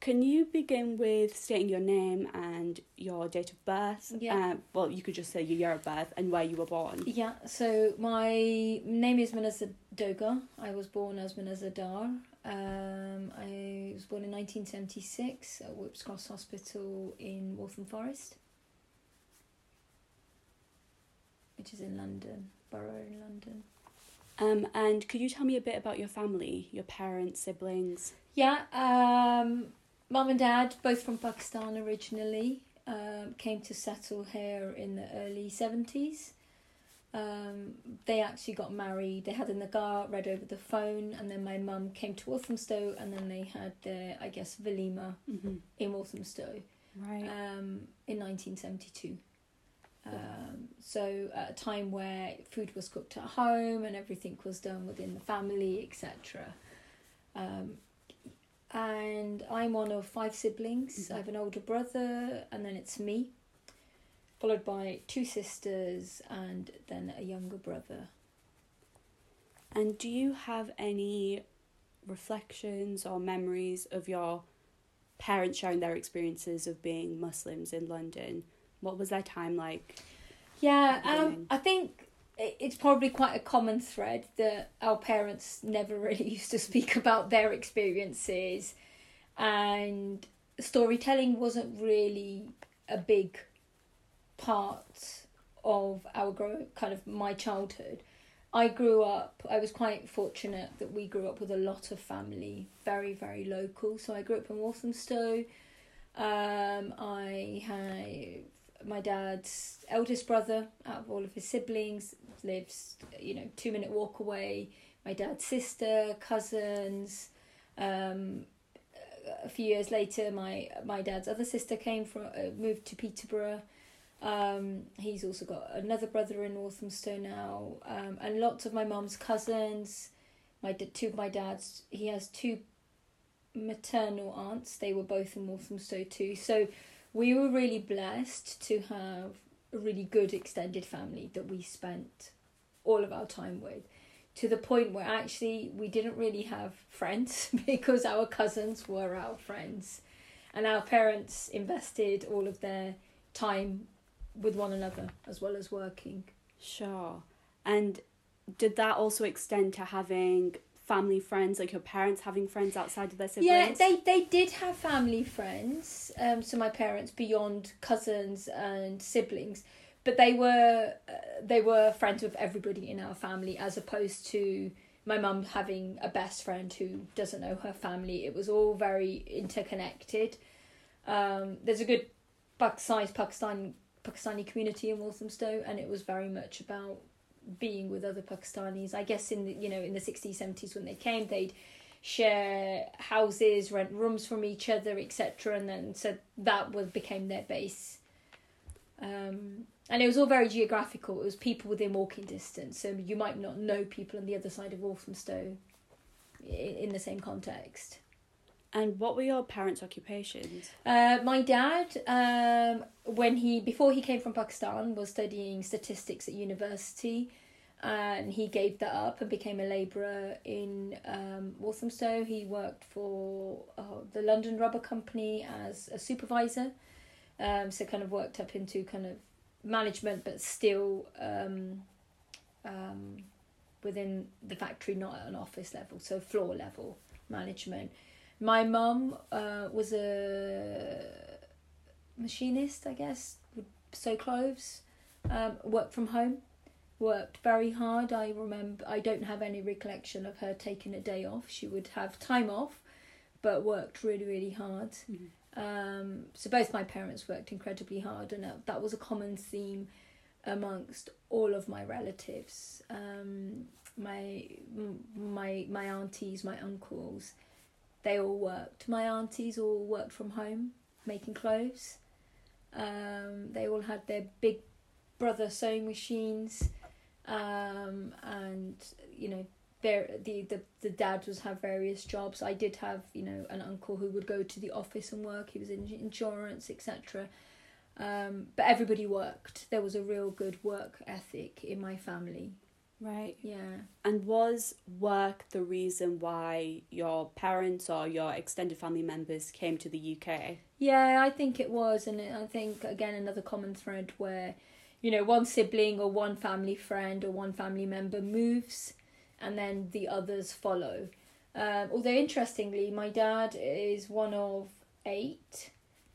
can you begin with stating your name and your date of birth? Yeah. Well, you could just say your year of birth and where you were born. Yeah, so my name is Manasa Doga. I was born as Manasa Dar. I was born in 1976 at Whipps Cross Hospital in Waltham Forest, which is in London, borough in London. And could you tell me a bit about your family, your parents, siblings? Yeah, mum and dad, both from Pakistan originally, came to settle here in the early 70s. They actually got married. They had a nagar read over the phone, and then my mum came to Walthamstow, and then they had their, I guess, Valima in Walthamstow, Right. in 1972. So at a time where food was cooked at home and everything was done within the family, etc. And I'm one of 5 siblings. I have an older brother, and then it's me, followed by 2 sisters and then a younger brother. And do you have any reflections or memories of your parents sharing their experiences of being Muslims in London? What was their time like? Yeah, I think it's probably quite a common thread that our parents never really used to speak about their experiences, and storytelling wasn't really a big part of our my childhood. I was quite fortunate that we grew up with a lot of family, very, very local. So I grew up in Walthamstow. I have my dad's eldest brother out of all of his siblings lives, 2-minute walk away. My dad's sister, cousins. A few years later, my dad's other sister moved to Peterborough. He's also got another brother in Walthamstow now, and lots of my mum's cousins. He has 2 maternal aunts. They were both in Walthamstow too. So we were really blessed to have a really good extended family that we spent all of our time with, to the point where actually we didn't really have friends because our cousins were our friends, and our parents invested all of their time with one another as well as working. Sure. And did that also extend to having family friends, like your parents having friends outside of their siblings? Yeah, they did have family friends, so my parents, beyond cousins and siblings, but they were friends with everybody in our family, as opposed to my mum having a best friend who doesn't know her family. It was all very interconnected. There's a good sized Pakistani community in Walthamstow, and it was very much about being with other Pakistanis. I guess in the 60s, 70s when they came, they'd share houses, rent rooms from each other, etc. And then so that became their base. And it was all very geographical. It was people within walking distance, so you might not know people on the other side of Walthamstow in the same context. And what were your parents' occupations? My dad, before he came from Pakistan, was studying statistics at university, and he gave that up and became a labourer in Walthamstow. He worked for the London Rubber Company as a supervisor, so kind of worked up into kind of management, but still within the factory, not at an office level, so floor level management. My mum was a machinist, I guess, would sew clothes, worked from home, worked very hard. I don't have any recollection of her taking a day off. She would have time off, but worked really, really hard. Mm-hmm. So both my parents worked incredibly hard, and that was a common theme amongst all of my relatives. My aunties, my uncles, they all worked. My aunties all worked from home, making clothes. They all had their big brother sewing machines, and the dad was have various jobs. I did have an uncle who would go to the office and work. He was in insurance, etc. But everybody worked. There was a real good work ethic in my family, Right. Yeah. And was work the reason why your parents or your extended family members came to the UK? Yeah, I think it was. And I think, again, another common thread where, one sibling or one family friend or one family member moves and then the others follow. Although, interestingly, my dad is one of 8.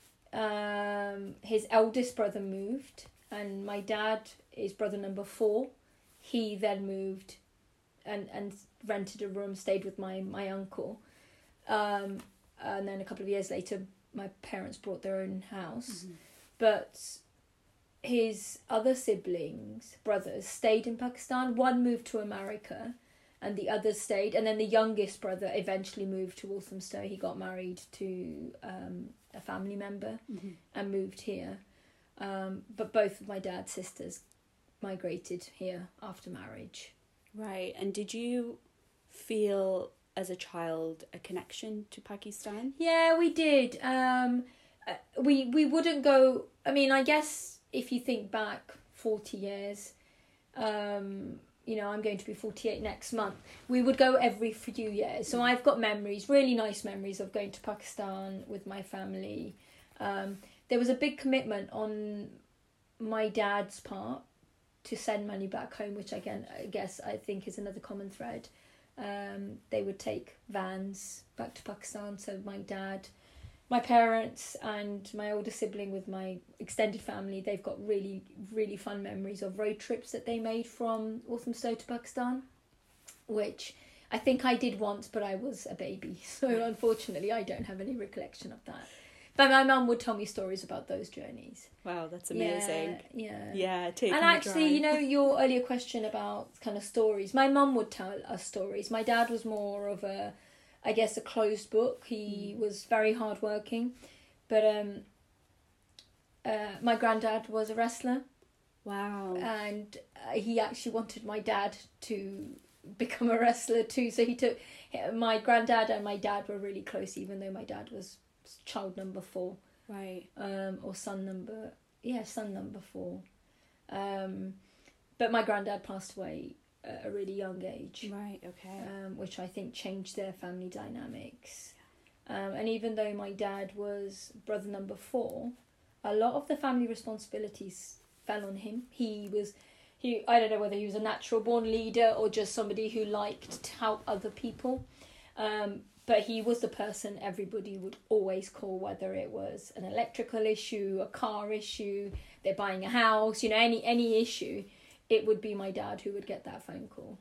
His eldest brother moved, and my dad is brother number 4. He then moved and rented a room, stayed with my uncle. And then a couple of years later, my parents bought their own house. Mm-hmm. But his other siblings, brothers, stayed in Pakistan. One moved to America and the others stayed. And then the youngest brother eventually moved to Walthamstow. He got married to a family member and moved here. But both of my dad's sisters migrated here after marriage. Right. And did you feel as a child a connection to Pakistan? Yeah, we did. We wouldn't go. I mean, I guess if you think back 40 years, I'm going to be 48 next month. We would go every few years. So I've got memories, really nice memories of going to Pakistan with my family. There was a big commitment on my dad's part to send money back home, which again, I think is another common thread. They would take vans back to Pakistan. So my dad, my parents and my older sibling with my extended family, they've got really, really fun memories of road trips that they made from Walthamstow to Pakistan, which I think I did once, but I was a baby. So unfortunately, I don't have any recollection of that. But my mum would tell me stories about those journeys. Wow, that's amazing. Yeah. Taking and actually, your earlier question about kind of stories, my mum would tell us stories. My dad was more of a closed book. He was very hardworking. But my granddad was a wrestler. Wow. And he actually wanted my dad to become a wrestler too. So he took... My granddad and my dad were really close, even though my dad was child number 4, right, or son number 4. But my granddad passed away at a really young age, right, okay, which I think changed their family dynamics. And even though my dad was brother number 4, a lot of the family responsibilities fell on him. He I don't know whether he was a natural born leader or just somebody who liked to help other people. But he was the person everybody would always call, whether it was an electrical issue, a car issue, they're buying a house, any issue, it would be my dad who would get that phone call.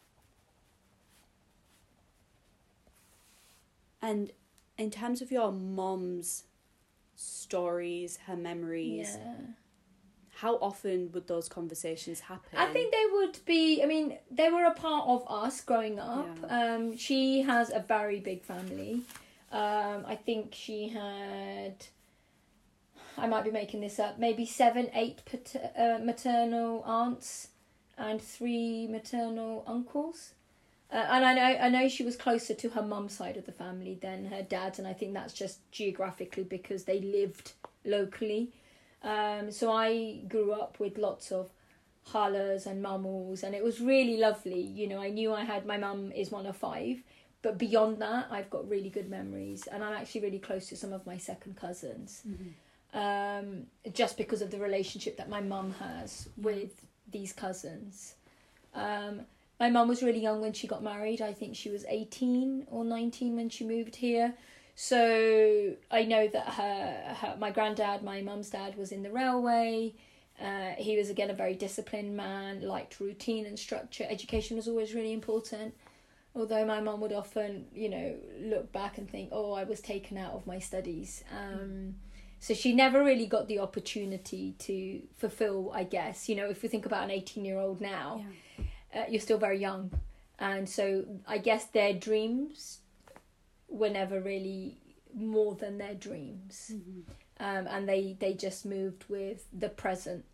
And in terms of your mom's stories, her memories, how often would those conversations happen? I think they would be, they were a part of us growing up. Yeah. She has a very big family. I think she had, I might be making this up, maybe 7, 8 maternal aunts and 3 maternal uncles. And I know she was closer to her mum's side of the family than her dad's, and I think that's just geographically because they lived locally. So I grew up with lots of halas and mamus, and it was really lovely. I knew my mum is one of 5, but beyond that, I've got really good memories, and I'm actually really close to some of my second cousins, just because of the relationship that my mum has with these cousins. My mum was really young when she got married. I think she was 18 or 19 when she moved here. So I know that my granddad, my mum's dad, was in the railway. He was, again, a very disciplined man, liked routine and structure. Education was always really important. Although my mum would often, look back and think, oh, I was taken out of my studies. So she never really got the opportunity to fulfill, I guess. If we think about an 18-year-old now, you're still very young. And so I guess their dreams were never really more than their dreams. And they just moved with the present.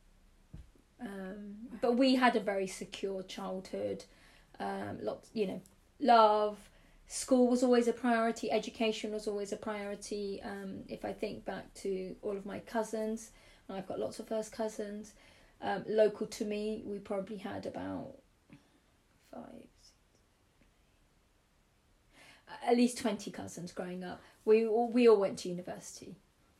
But we had a very secure childhood. Lots, love. School was always a priority. Education was always a priority. If I think back to all of my cousins, and I've got lots of first cousins, local to me, we probably had about at least 20 cousins growing up. We all went to university,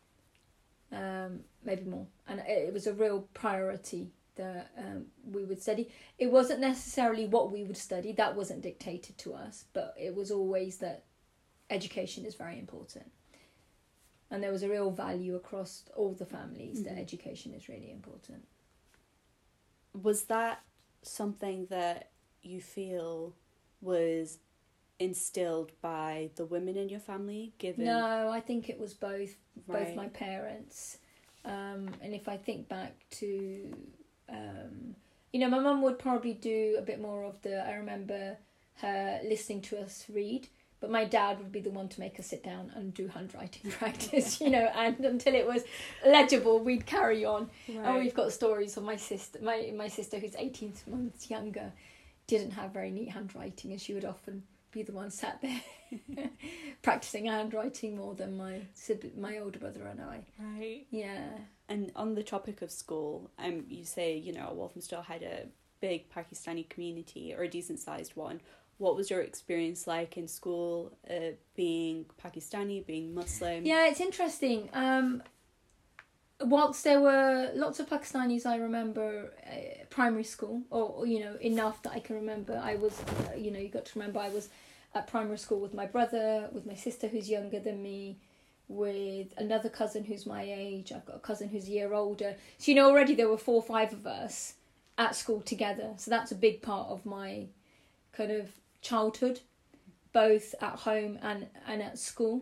maybe more, and it was a real priority that we would study. It wasn't necessarily what we would study, that wasn't dictated to us, but it was always that education is very important. And there was a real value across all the families that education is really important. Was that something that you feel was instilled by the women in your family? No, I think it was both Right. my parents. And if I think back to, my mum would probably do a bit more of I remember her listening to us read, but my dad would be the one to make us sit down and do handwriting practice, and until it was legible, we'd carry on. Right. And we've got stories of my sister, my sister who's 18 months younger, didn't have very neat handwriting, and she would often be the one sat there practicing handwriting more than my older brother and I. Right. Yeah. And on the topic of school, you say, Walthamstow had a big Pakistani community, or a decent sized one. What was your experience like in school, being Pakistani, being Muslim? Yeah, it's interesting. Whilst there were lots of Pakistanis, I remember primary school, or enough that I can remember. I was, you got to remember I was at primary school with my brother, with my sister who's younger than me, with another cousin who's my age. I've got a cousin who's a year older. So already there were 4 or 5 of us at school together. So that's a big part of my kind of childhood, both at home and at school.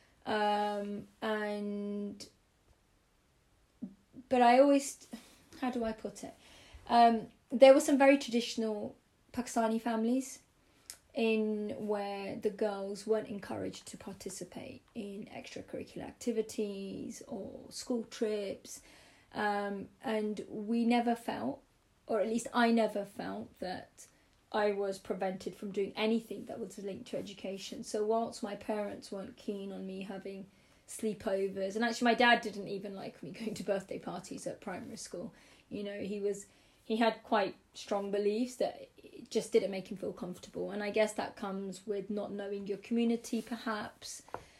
But I always, how do I put it? There were some very traditional Pakistani families in where the girls weren't encouraged to participate in extracurricular activities or school trips. And we never felt, or at least I never felt, that I was prevented from doing anything that was linked to education. So whilst my parents weren't keen on me having sleepovers, and actually my dad didn't even like me going to birthday parties at primary school, he had quite strong beliefs that it just didn't make him feel comfortable. And I guess that comes with not knowing your community, perhaps.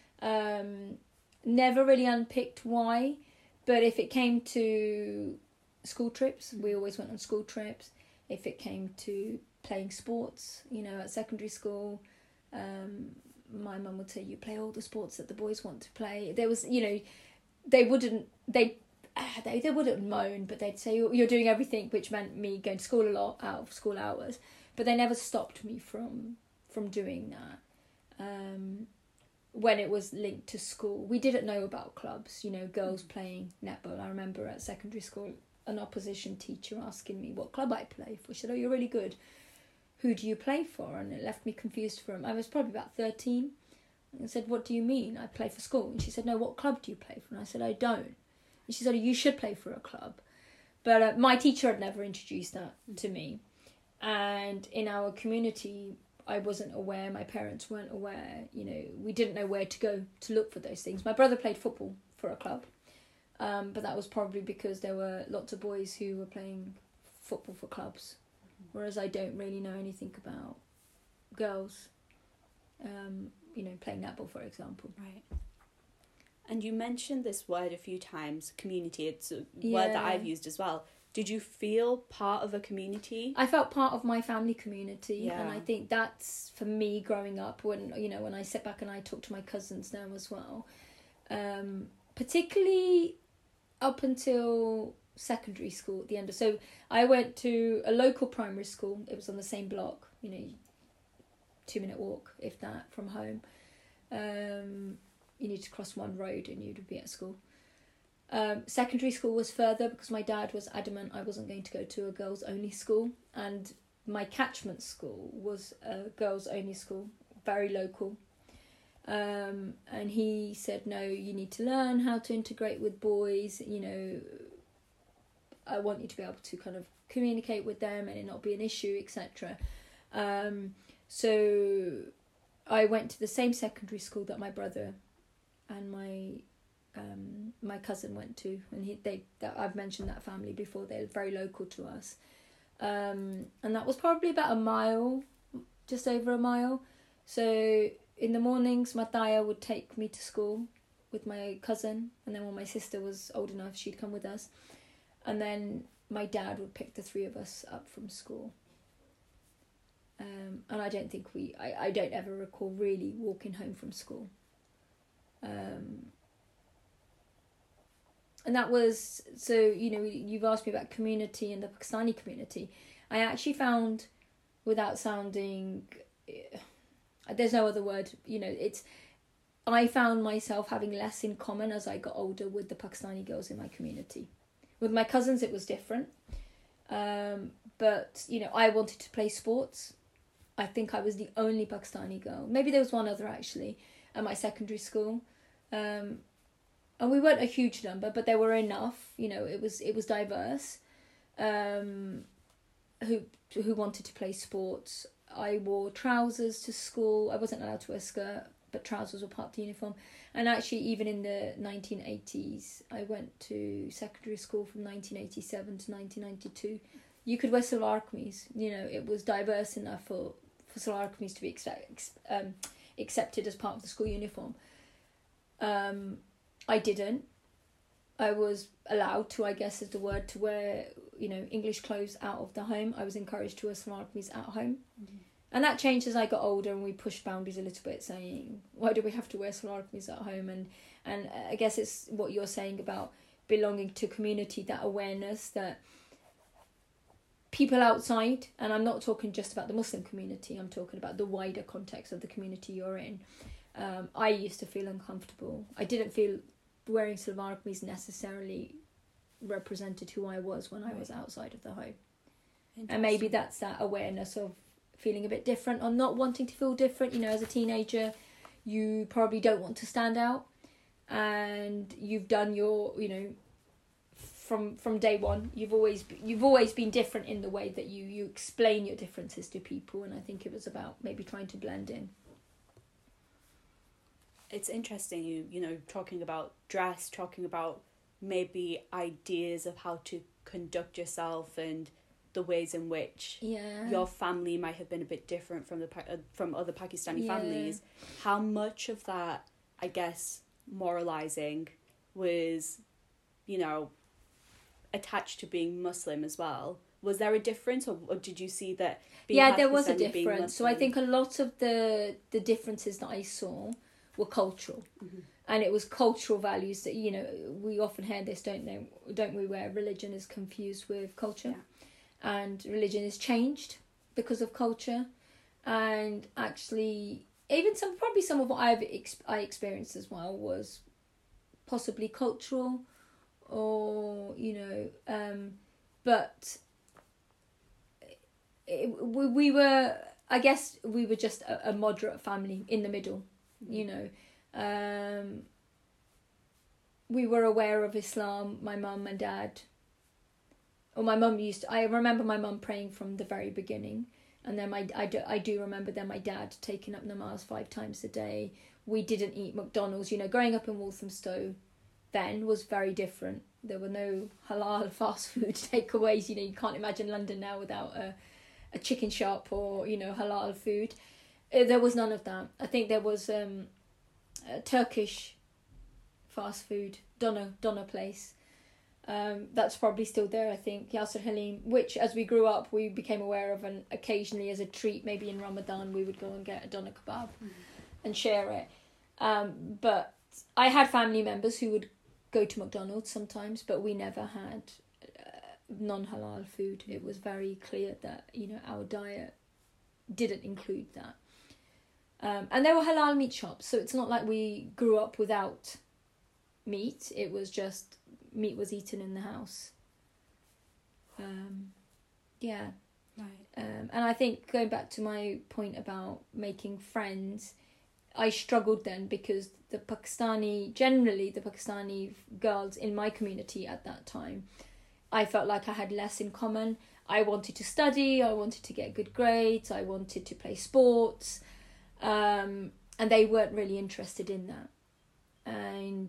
Never really unpicked why, but if it came to school trips, we always went on school trips. If it came to playing sports, at secondary school, my mum would say, you play all the sports that the boys want to play. There was, they wouldn't moan, but they'd say, you're doing everything, which meant me going to school a lot out of school hours. But they never stopped me from doing that. When it was linked to school, we didn't know about clubs, girls playing netball. I remember at secondary school, an opposition teacher asking me what club I play for. She said, oh, you're really good. Who do you play for? And it left me confused I was probably about 13. And I said, what do you mean? I play for school. And she said, no, what club do you play for? And I said, I don't. And she said, oh, you should play for a club. But my teacher had never introduced that to me. And in our community, I wasn't aware, my parents weren't aware, we didn't know where to go to look for those things. My brother played football for a club, but that was probably because there were lots of boys who were playing football for clubs, whereas I don't really know anything about girls, playing netball, for example. Right. And you mentioned this word a few times, community. It's a word that I've used as well. Did you feel part of a community? I felt part of my family community, Yeah. and I think that's, for me, growing up, when I sit back and I talk to my cousins now as well, particularly up until secondary school at the end. So I went to a local primary school. It was on the same block, 2-minute walk, if that, from home. You need to cross one road and you'd be at school. Secondary school was further because my dad was adamant I wasn't going to go to a girls only school, and my catchment school was a girls only school, very local. And he said, no, you need to learn how to integrate with boys, I want you to be able to kind of communicate with them and it not be an issue, etc. So I went to the same secondary school that my brother and my cousin went to, and I've mentioned that family before. They're very local to us. and that was probably about a mile, just over a mile. So in the mornings, my Taya would take me to school with my cousin, and then when my sister was old enough, she'd come with us, and then my dad would pick the three of us up from school. And I don't think I don't ever recall really walking home from school. And that was, so, you know, you've asked me about community and the Pakistani community. I actually found, without sounding, there's no other word, you know, I found myself having less in common as I got older with the Pakistani girls in my community. With my cousins, it was different. But, you know, I wanted to play sports. I think I was the only Pakistani girl. Maybe there was one other, actually, at my secondary school. And we weren't a huge number, but there were enough. You know, it was diverse. Who wanted to play sports. I wore trousers to school. I wasn't allowed to wear a skirt, but trousers were part of the uniform. And actually, even in the 1980s, I went to secondary school from 1987 to 1992. You could wear salwar kameez. You know, it was diverse enough for salwar kameez to be accepted as part of the school uniform. I didn't. I was allowed to, I guess is the word, to wear, you know, English clothes out of the home. I was encouraged to wear salwar kameez at home. Mm-hmm. And that changed as I got older, and we pushed boundaries a little bit, saying, why do we have to wear salwar kameez at home? And I guess it's what you're saying about belonging to community, that awareness that people outside, and I'm not talking just about the Muslim community, I'm talking about the wider context of the community you're in. I used to feel uncomfortable. I didn't feel wearing salwar kameez necessarily represented who I was when I was outside of the home. And maybe that's that awareness of feeling a bit different or not wanting to feel different. You know, as a teenager, you probably don't want to stand out, and you've done your, you know, from day one, you've always been different in the way that you explain your differences to people, and I think it was about maybe trying to blend in. It's interesting, you know, talking about dress, talking about maybe ideas of how to conduct yourself and the ways in which your family might have been a bit different from other Pakistani families. How much of that, I guess, moralizing was, you know, attached to being Muslim as well? Was there a difference, or did you see that being Pakistani, there was a difference. So I think a lot of the differences that I saw were cultural. Mm-hmm. And it was cultural values that, you know, we often hear this, don't we, where religion is confused with culture. And religion is changed because of culture. And actually, even some of what I experienced as well was possibly cultural, or, you know, but we were, I guess we were just a moderate family in the middle, you know. We were aware of Islam, my mum and dad. Or my mum I remember my mum praying from the very beginning. And then I do remember then my dad taking up namaz 5 times a day. We didn't eat McDonald's. You know, growing up in Walthamstow then was very different. There were no halal fast food takeaways. You know, you can't imagine London now without a chicken shop or, you know, halal food. There was none of that. I think there was a Turkish fast food, Doner place. That's probably still there, I think, Yasser Halim, which as we grew up we became aware of, and occasionally as a treat, maybe in Ramadan, we would go and get a doner kebab and share it. But I had family members who would go to McDonald's sometimes, but we never had non-halal food. It was very clear that, you know, our diet didn't include that. And there were halal meat shops, so it's not like we grew up without meat. It was just meat was eaten in the house. And I think, going back to my point about making friends, I struggled then because the Pakistani girls in my community at that time, I felt like I had less in common. I wanted to study, I wanted to get good grades, I wanted to play sports, and they weren't really interested in that.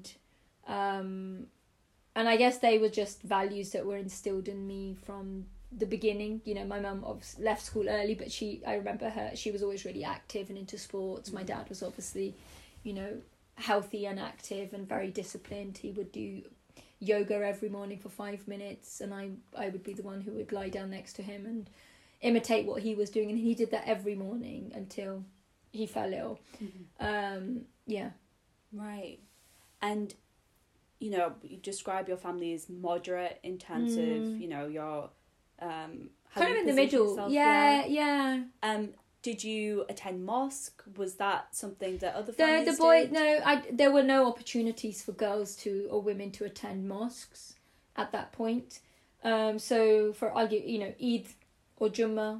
And I guess they were just values that were instilled in me from the beginning. You know, my mum obviously left school early, but I remember she was always really active and into sports. My dad was obviously, you know, healthy and active and very disciplined. He would do yoga every morning for 5 minutes, and I would be the one who would lie down next to him and imitate what he was doing, and he did that every morning until he fell ill. Yeah. Right. And, you know, you describe your family as moderate in terms of, you know, your kind of in the middle. Yourself, yeah. Did you attend mosque? Was that something that other families did? No, there were no opportunities for girls or women to attend mosques at that point. So for Eid or Jummah,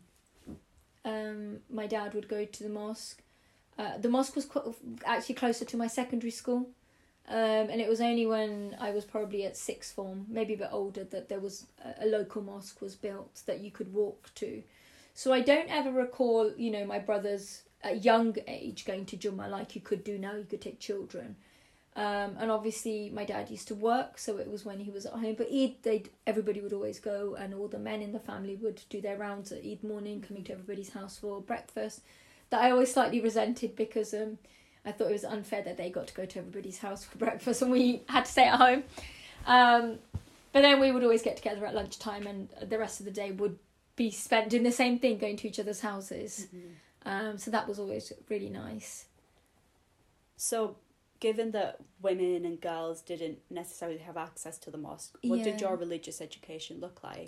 my dad would go to the mosque. The mosque was actually closer to my secondary school, and it was only when I was probably at sixth form, maybe a bit older, that there was a local mosque was built that you could walk to. So I don't ever recall, you know, my brothers at young age going to Jummah like you could do now. You could take children. And obviously my dad used to work, so it was when he was at home. But Eid, everybody would always go, and all the men in the family would do their rounds at Eid morning, coming to everybody's house for breakfast. That I always slightly resented, because I thought it was unfair that they got to go to everybody's house for breakfast and we had to stay at home. But then we would always get together at lunchtime, and the rest of the day would be spent doing the same thing, going to each other's houses. So that was always really nice. So, given that women and girls didn't necessarily have access to the mosque, what did your religious education look like?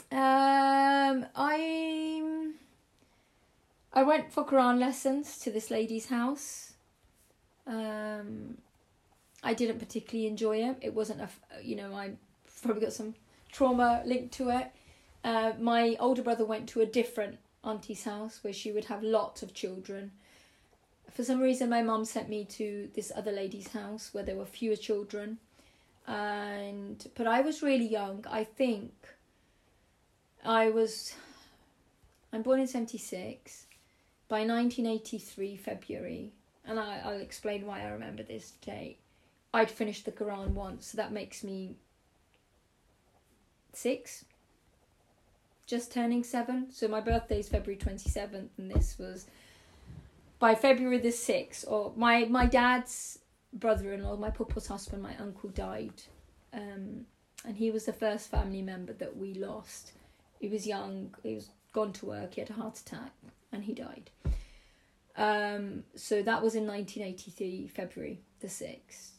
I went for Quran lessons to this lady's house. I didn't particularly enjoy it. It wasn't I probably got some trauma linked to it. My older brother went to a different auntie's house where she would have lots of children. For some reason, my mum sent me to this other lady's house where there were fewer children. But I was really young. I think I'm born in 1976. By 1983 February, and I'll explain why I remember this date, I'd finished the Quran once, so that makes me 6, just turning 7. So my birthday's February 27th, and this was by February the 6th. Or my dad's brother-in-law, my papa's husband, my uncle, died, and he was the first family member that we lost. He was young, he was gone to work, he had a heart attack, and he died. So that was in 1983 February the 6th,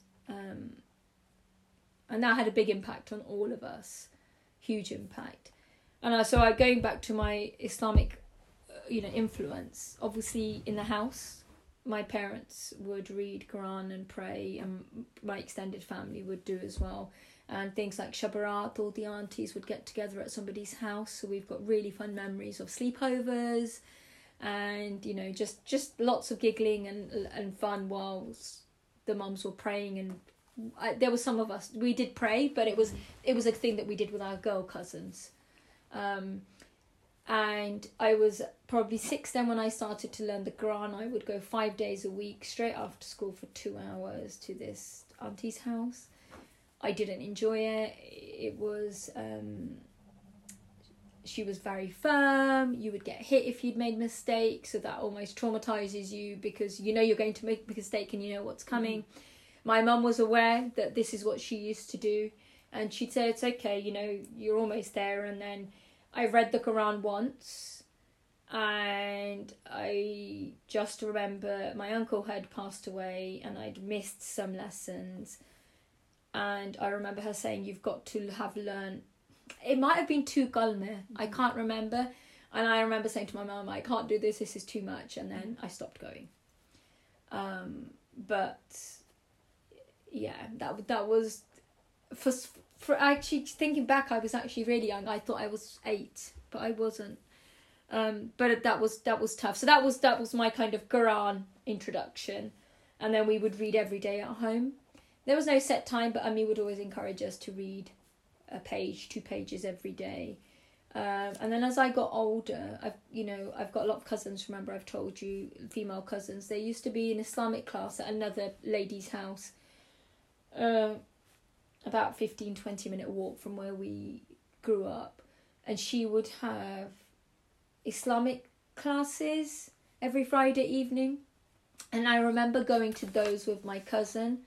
and that had a big impact on all of us, huge impact. And so going back to my Islamic influence, obviously in the house my parents would read Quran and pray, and my extended family would do as well. And things like Shabarat, all the aunties would get together at somebody's house, so we've got really fun memories of sleepovers, and just lots of giggling and fun whilst the mums were praying. And there was some of us, we did pray, but it was a thing that we did with our girl cousins. And I was probably 6 then when I started to learn the Quran. I would go 5 days a week straight after school for 2 hours to this auntie's house. I didn't enjoy it. It was she was very firm. You would get hit if you'd made mistakes, so that almost traumatizes you, because you're going to make a mistake and you know what's coming. My mum was aware that this is what she used to do, and she'd say, it's okay, you're almost there. And then I read the Quran once, and I just remember my uncle had passed away and I'd missed some lessons, and I remember her saying, you've got to have learned, it might have been 2 kalmeh, I can't remember, and I remember saying to my mum, I can't do this is too much, and then I stopped going. But yeah, that was for actually thinking back, I was actually really young. I thought I was 8, but I wasn't. But that was tough. So that was my kind of Quran introduction, and then we would read every day at home. There was no set time, but Ami would always encourage us to read a page, 2 pages every day. And then as I got older, I've got a lot of cousins. Remember, I've told you, female cousins. There used to be an Islamic class at another lady's house, about 15-20 minute walk from where we grew up. and she would have Islamic classes every Friday evening, and I remember going to those with my cousin.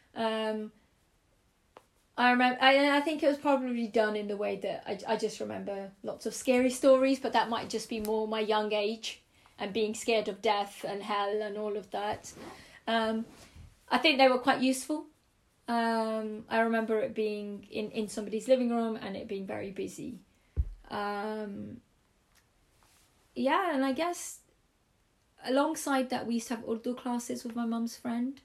I think it was probably done in the way that I just remember lots of scary stories, but that might just be more my young age and being scared of death and hell and all of that. I think they were quite useful. I remember it being in somebody's living room and it being very busy. And I guess alongside that we used to have Urdu classes with my mum's friend.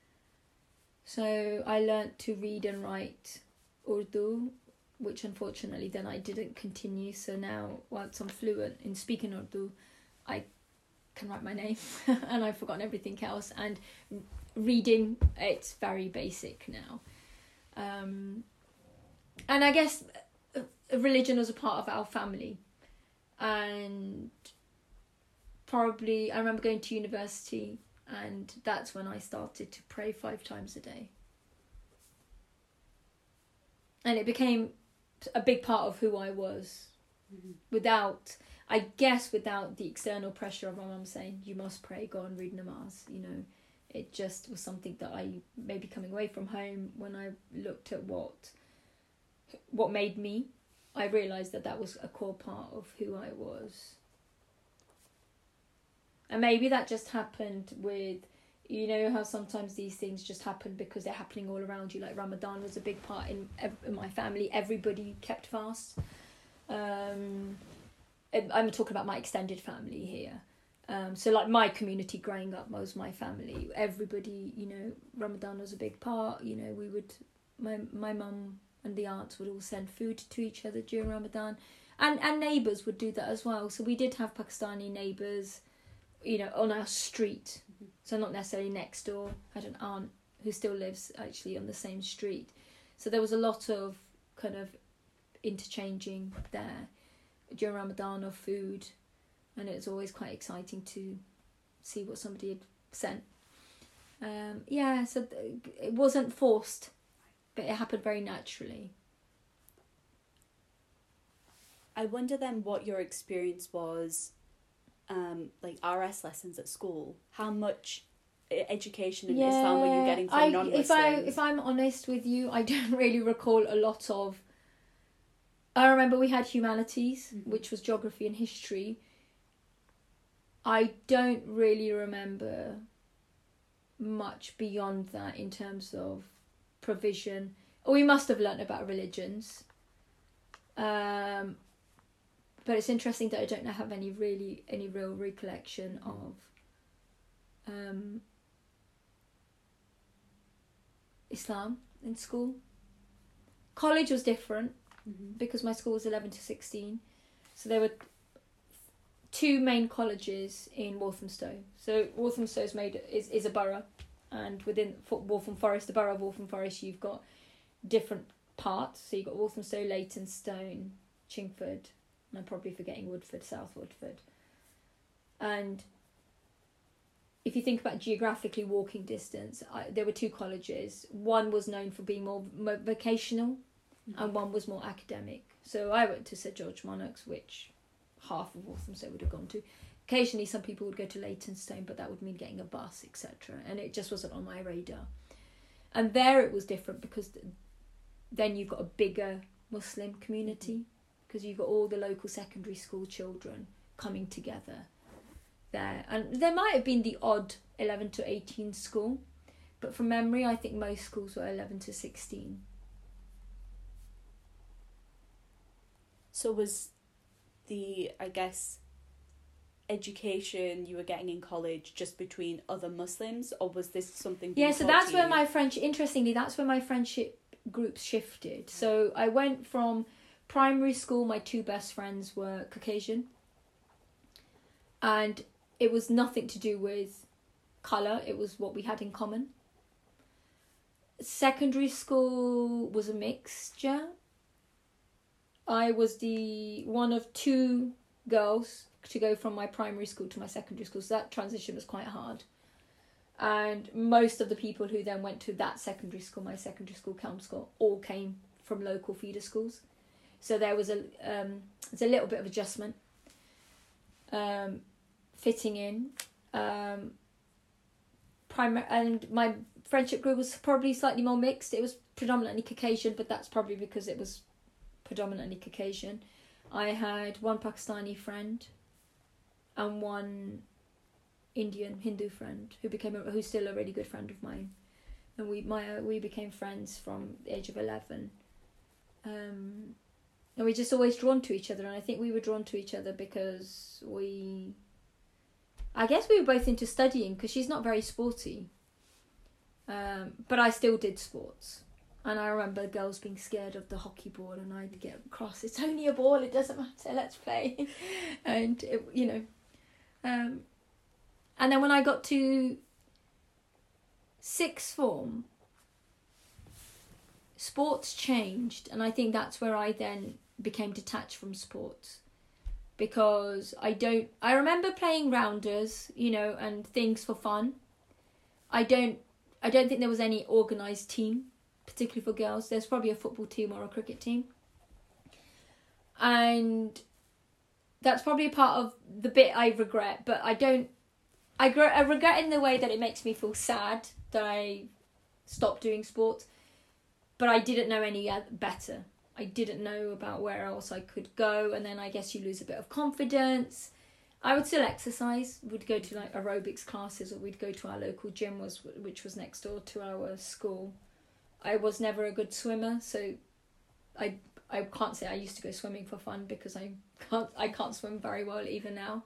So I learnt to read and write Urdu, which unfortunately then I didn't continue. So now, whilst I'm fluent in speaking Urdu, I can write my name and I've forgotten everything else. And reading, it's very basic now. And I guess religion was a part of our family. And probably I remember going to university, and that's when I started to pray 5 times a day. And it became a big part of who I was. Mm-hmm. Without the external pressure of my mum saying, you must pray, go and read namaz, It just was something that I, maybe coming away from home, when I looked at what made me, I realised that was a core part of who I was. And maybe that just happened with, how sometimes these things just happen because they're happening all around you. Like Ramadan was a big part in my family. Everybody kept fast. I'm talking about my extended family here. So like my community growing up was my family. Everybody, Ramadan was a big part. We would, my mum and the aunts would all send food to each other during Ramadan. And neighbours would do that as well. So we did have Pakistani neighbours, on our street. Mm-hmm. So not necessarily next door. I had an aunt who still lives actually on the same street. So there was a lot of kind of interchanging there during Ramadan of food. And it was always quite exciting to see what somebody had sent. So it wasn't forced, but it happened very naturally. I wonder then what your experience was, like RS lessons at school. How much education in Islam were you getting from non-Muslims? If I'm honest with you, I don't really recall a lot of... I remember we had humanities, mm-hmm. which was geography and history. I don't really remember much beyond that in terms of provision. We must have learnt about religions. But it's interesting that I don't have any real recollection of Islam in school. College was different, mm-hmm. because my school was 11 to 16. So there were 2 main colleges in Walthamstow. So Walthamstow is a borough, and within Waltham Forest, the borough of Waltham Forest, you've got different parts. So you've got Walthamstow, Leytonstone, Chingford, and I'm probably forgetting Woodford, South Woodford. And if you think about geographically walking distance, there were 2 colleges. One was known for being more vocational, mm-hmm. and one was more academic. So I went to St George Monarchs, which half of Walthamstow would have gone to. Occasionally some people would go to Leytonstone, but that would mean getting a bus, etc. And it just wasn't on my radar. And there it was different because then you've got a bigger Muslim community, because you've got all the local secondary school children coming together there. And there might have been the odd 11 to 18 school, but from memory I think most schools were 11 to 16. So was the, I guess, education you were getting in college just between other Muslims, or was this something being so that's where my friendship, interestingly, that's where my friendship groups shifted. So I went from primary school, my 2 best friends were Caucasian, and it was nothing to do with colour, it was what we had in common. Secondary school was a mixture. I was the one of 2 girls to go from my primary school to my secondary school, so that transition was quite hard. And most of the people who then went to that secondary school, my secondary school, Kelmscott, all came from local feeder schools. So there was a little bit of adjustment, fitting in. And my friendship group was probably slightly more mixed. It was predominantly Caucasian, but that's probably because it was predominantly Caucasian. I had one Pakistani friend and one Indian Hindu friend who's still a really good friend of mine, and we became friends from the age of 11. And we just always drawn to each other, and I think we were drawn to each other because I guess we were both into studying, because she's not very sporty, but I still did sports. And I remember girls being scared of the hockey ball, and I'd get across, it's only a ball, it doesn't matter, let's play. And and then when I got to sixth form, sports changed, and I think that's where I then became detached from sports, because I remember playing rounders, and things for fun. I don't think there was any organised team, particularly for girls. There's probably a football team or a cricket team, and that's probably a part of the bit I regret. But I regret in the way that it makes me feel sad that I stopped doing sports, but I didn't know any better. I didn't know about where else I could go, and then I guess you lose a bit of confidence. I would still exercise. We'd go to like aerobics classes, or we'd go to our local gym, which was next door to our school. I was never a good swimmer, so I can't say I used to go swimming for fun, because I can't swim very well even now.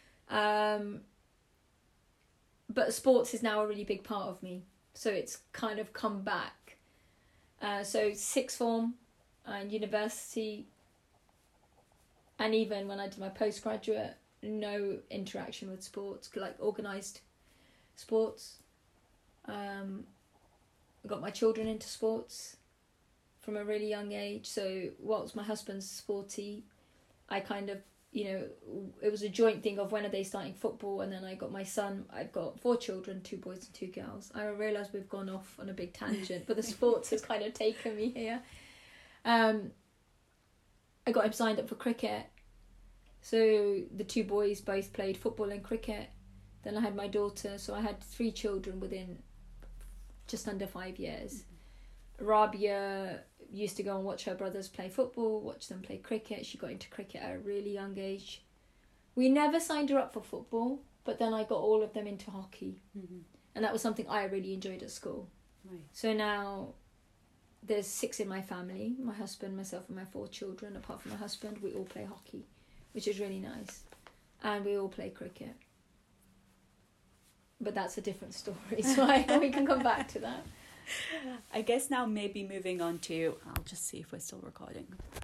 But sports is now a really big part of me, so it's kind of come back. So sixth form and university, and even when I did my postgraduate, no interaction with sports, like organised sports. I got my children into sports from a really young age. So whilst my husband's sporty, I kind of, it was a joint thing of when are they starting football, and then I got my son. I've got 4 children, 2 boys and 2 girls. I realise we've gone off on a big tangent, but the sports has kind of taken me here. I got him signed up for cricket. So the 2 boys both played football and cricket. Then I had my daughter, so I had 3 children within just under 5 years. Rabia used to go and watch her brothers play football, watch them play cricket. She got into cricket at a really young age. We never signed her up for football, but then I got all of them into hockey. Mm-hmm. And that was something I really enjoyed at school. Right. So now there's 6 in my family, my husband, myself and my 4 children. Apart from my husband, we all play hockey, which is really nice. And we all play cricket. But that's a different story, so we can come back to that. I guess now maybe moving on to, I'll just see if we're still recording.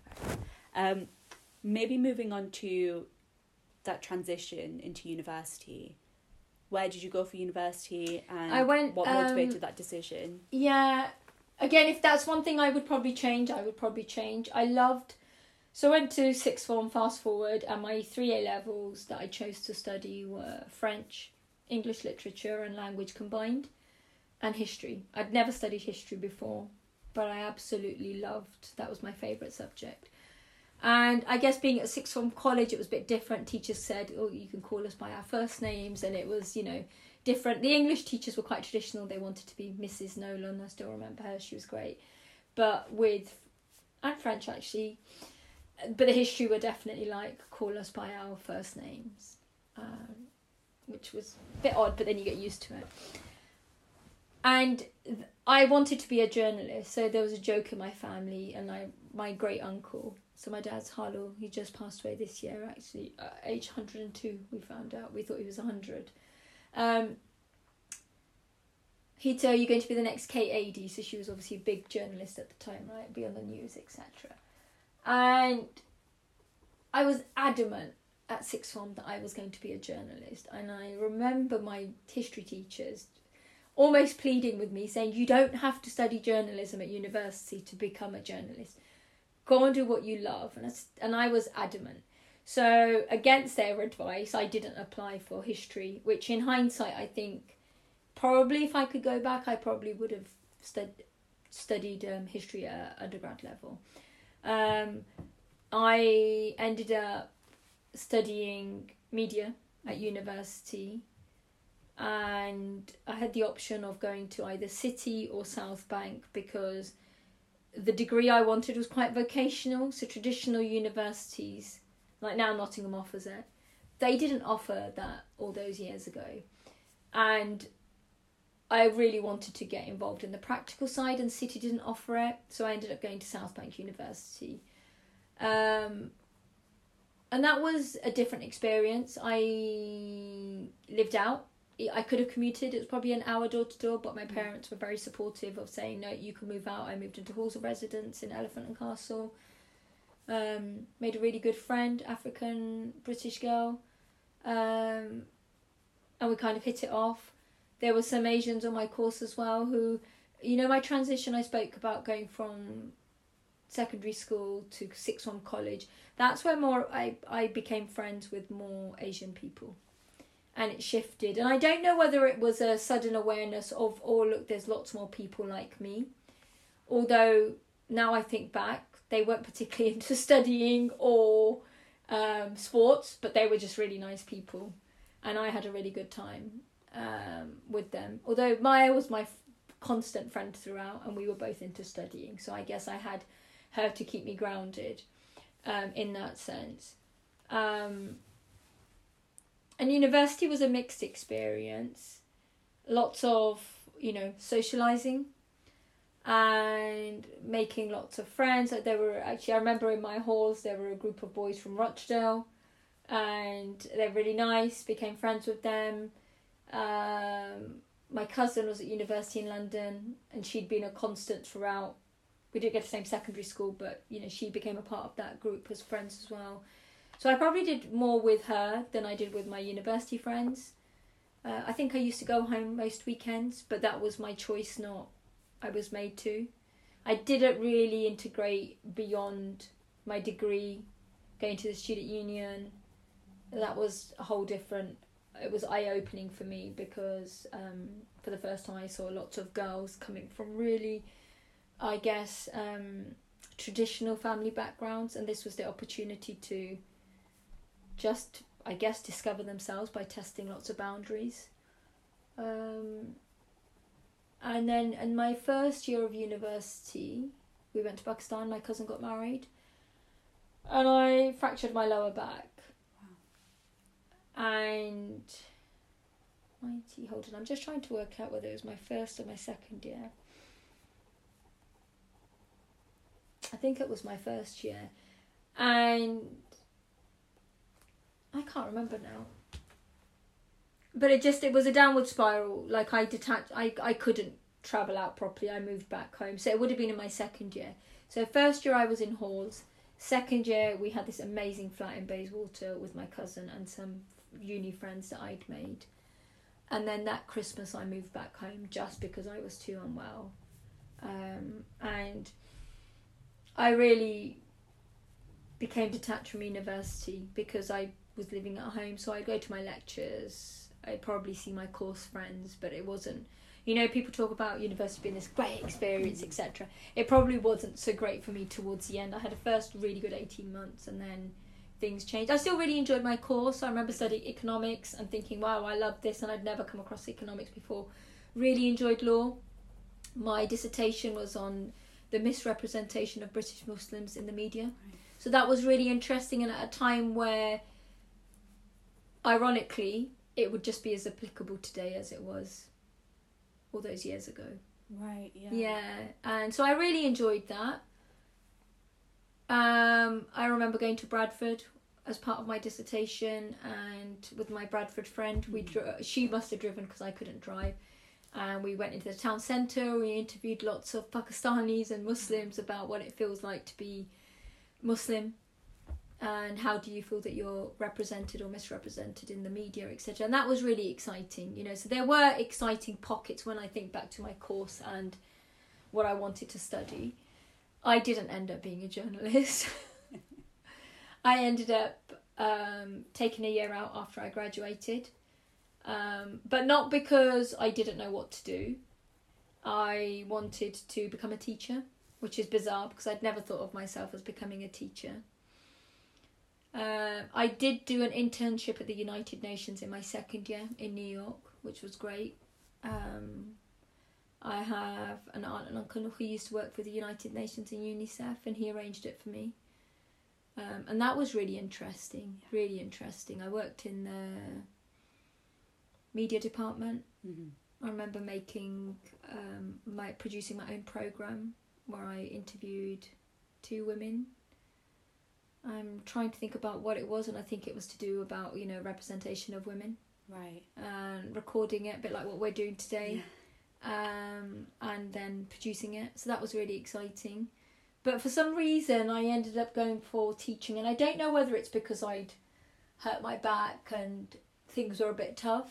Maybe moving on to that transition into university. Where did you go for university, and what motivated that decision? Yeah, again, if that's one thing I would probably change, I went to sixth form, fast forward, and my 3 A-levels that I chose to study were French, English literature and language combined, and history. I'd never studied history before, but I absolutely loved, that was my favourite subject. And I guess being at sixth form college, it was a bit different. Teachers said, oh, you can call us by our first names, and it was, different. The English teachers were quite traditional. They wanted to be Mrs. Nolan. I still remember her. She was great. And French actually. But the history were definitely like, call us by our first names. Which was a bit odd, but then you get used to it. And I wanted to be a journalist. So there was a joke in my family, and my great uncle, so my dad's Harlow, he just passed away this year actually, age 102, we found out. We thought he was 100. He'd say, you're going to be the next Kate Adie. So she was obviously a big journalist at the time, right? Be on the news, etc. And I was adamant at sixth form that I was going to be a journalist. And I remember my history teachers almost pleading with me, saying, you don't have to study journalism at university to become a journalist. Go and do what you love. And I was adamant. So against their advice, I didn't apply for history, which in hindsight, I think probably if I could go back, I probably would have studied history at undergrad level. I ended up studying media at university, and I had the option of going to either City or South Bank because the degree I wanted was quite vocational. So traditional universities, like now Nottingham offers it, they didn't offer that all those years ago. And I really wanted to get involved in the practical side, and City didn't offer it, so I ended up going to South Bank University. And that was a different experience. I lived out. I could have commuted. It was probably an hour door to door, but my parents were very supportive of saying, no, you can move out. I moved into halls of residence in Elephant and Castle. Made a really good friend, African British girl. And we kind of hit it off. There were some Asians on my course as well who, you know, my transition I spoke about going from secondary school to sixth form college. That's where more I became friends with more Asian people. And it shifted. And I don't know whether it was a sudden awareness of, oh, look, there's lots more people like me. Although now I think back, they weren't particularly into studying or sports, but they were just really nice people. And I had a really good time with them. Although Maya was my constant friend throughout, and we were both into studying. So I guess I had her to keep me grounded in that sense. And university was a mixed experience. Lots of, you know, socialising and making lots of friends. Like there were actually, I remember in my halls, there were a group of boys from Rochdale, and they're really nice, became friends with them. My cousin was at university in London, and she'd been a constant throughout. We didn't get to the same secondary school, but, you know, she became a part of that group as friends as well. So I probably did more with her than I did with my university friends. I think I used to go home most weekends, but that was my choice, not I was made to. I didn't really integrate beyond my degree, going to the student union. That was a whole different... It was eye-opening for me because for the first time I saw lots of girls coming from really, I guess, traditional family backgrounds, and this was the opportunity to just, I guess, discover themselves by testing lots of boundaries. And then in my first year of university, we went to Pakistan. My cousin got married, and I fractured my lower back. Wow. And hold on, I'm just trying to work out whether it was my first or my second year. I think it was my first year, and I can't remember now. But it was a downward spiral. Like I couldn't travel out properly. I moved back home. So it would have been in my second year. So first year I was in halls. Second year we had this amazing flat in Bayswater with my cousin and some uni friends that I'd made. And then that Christmas I moved back home just because I was too unwell. And I really became detached from university because I was living at home. So I'd go to my lectures, I'd probably see my course friends, but it wasn't, you know, people talk about university being this great experience, etc. It probably wasn't so great for me towards the end. I had a first really good 18 months and then things changed. I still really enjoyed my course. I remember studying economics and thinking, wow, I love this, and I'd never come across economics before. Really enjoyed law. My dissertation was on the misrepresentation of British Muslims in the media. Right. So that was really interesting, and at a time where, ironically, it would just be as applicable today as it was all those years ago. Right, yeah. Yeah, and so I really enjoyed that. I remember going to Bradford as part of my dissertation, and with my Bradford friend, she must have driven because I couldn't drive. And we went into the town centre, we interviewed lots of Pakistanis and Muslims about what it feels like to be Muslim, and how do you feel that you're represented or misrepresented in the media, etc. And that was really exciting, you know. So there were exciting pockets when I think back to my course and what I wanted to study. I didn't end up being a journalist. I ended up taking a year out after I graduated. But not because I didn't know what to do. I wanted to become a teacher, which is bizarre because I'd never thought of myself as becoming a teacher. I did do an internship at the United Nations in my second year in New York, which was great. I have an aunt and uncle who used to work for the United Nations and UNICEF, and he arranged it for me. And that was really interesting, really interesting. I worked in the media department. I remember producing my own program where I interviewed 2 women. I'm trying to think about what it was, and I think it was to do about, representation of women. Right. And recording it, a bit like what we're doing today. And then producing it. So that was really exciting. But for some reason, I ended up going for teaching, and I don't know whether it's because I'd hurt my back and things were a bit tough.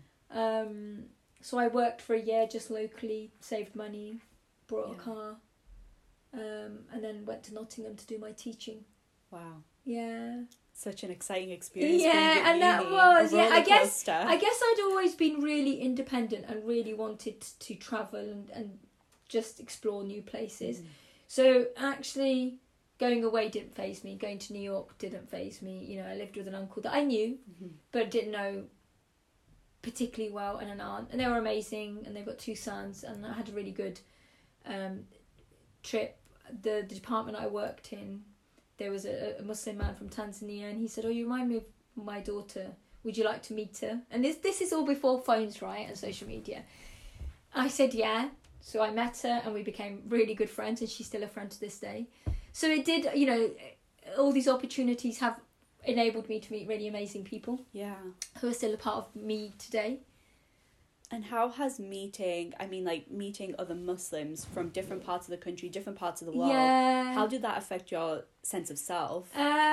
So I worked for a year just locally, saved money, brought a car, and then went to Nottingham to do my teaching. Wow. Yeah. Such an exciting experience. Yeah, and that was, I guess coaster. I'd always been really independent and really wanted to travel and just explore new places. So actually going away didn't faze me. Going to New York didn't faze me. I lived with an uncle that I knew, but didn't know particularly well, and an aunt, and they were amazing, and they've got 2 sons, and I had a really good trip. The department I worked in, there was a Muslim man from Tanzania, and he said, "Oh, you remind me of my daughter. Would you like to meet her?" And this is all before phones, right, and social media. I said, yeah. So I met her, and we became really good friends, and she's still a friend to this day. So it did, all these opportunities have enabled me to meet really amazing people. Yeah. Who are still a part of me today. And how has meeting other Muslims from different parts of the country, different parts of the world, how did that affect your sense of self?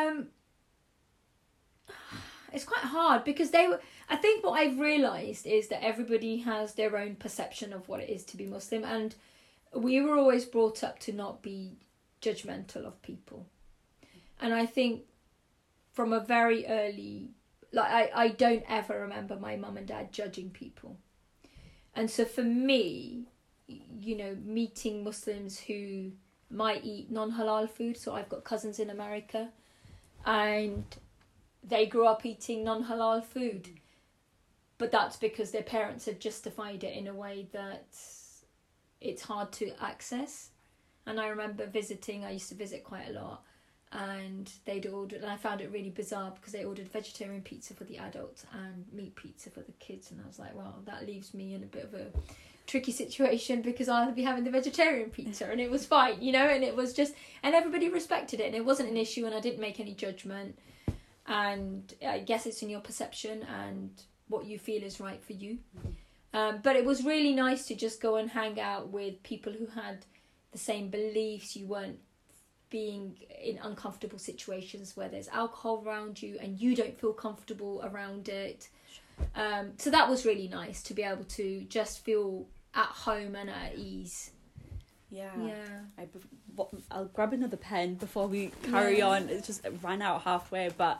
It's quite hard because I think what I've realised is that everybody has their own perception of what it is to be Muslim, and we were always brought up to not be judgmental of people. And I think from a very early, I don't ever remember my mum and dad judging people. And so for me, meeting Muslims who might eat non-halal food, so I've got cousins in America, and they grew up eating non-halal food. But that's because their parents had justified it in a way that it's hard to access. And I remember I used to visit quite a lot, and they'd ordered, and I found it really bizarre because they ordered vegetarian pizza for the adults and meat pizza for the kids, and I was like, well, that leaves me in a bit of a tricky situation because I'll be having the vegetarian pizza, and it was fine, and it was just, and everybody respected it, and it wasn't an issue, and I didn't make any judgment, and I guess it's in your perception and what you feel is right for you. But it was really nice to just go and hang out with people who had the same beliefs. You weren't being in uncomfortable situations where there's alcohol around you and you don't feel comfortable around it. So that was really nice to be able to just feel at home and at ease. Yeah. I'll grab another pen before we carry on. It just ran out halfway, but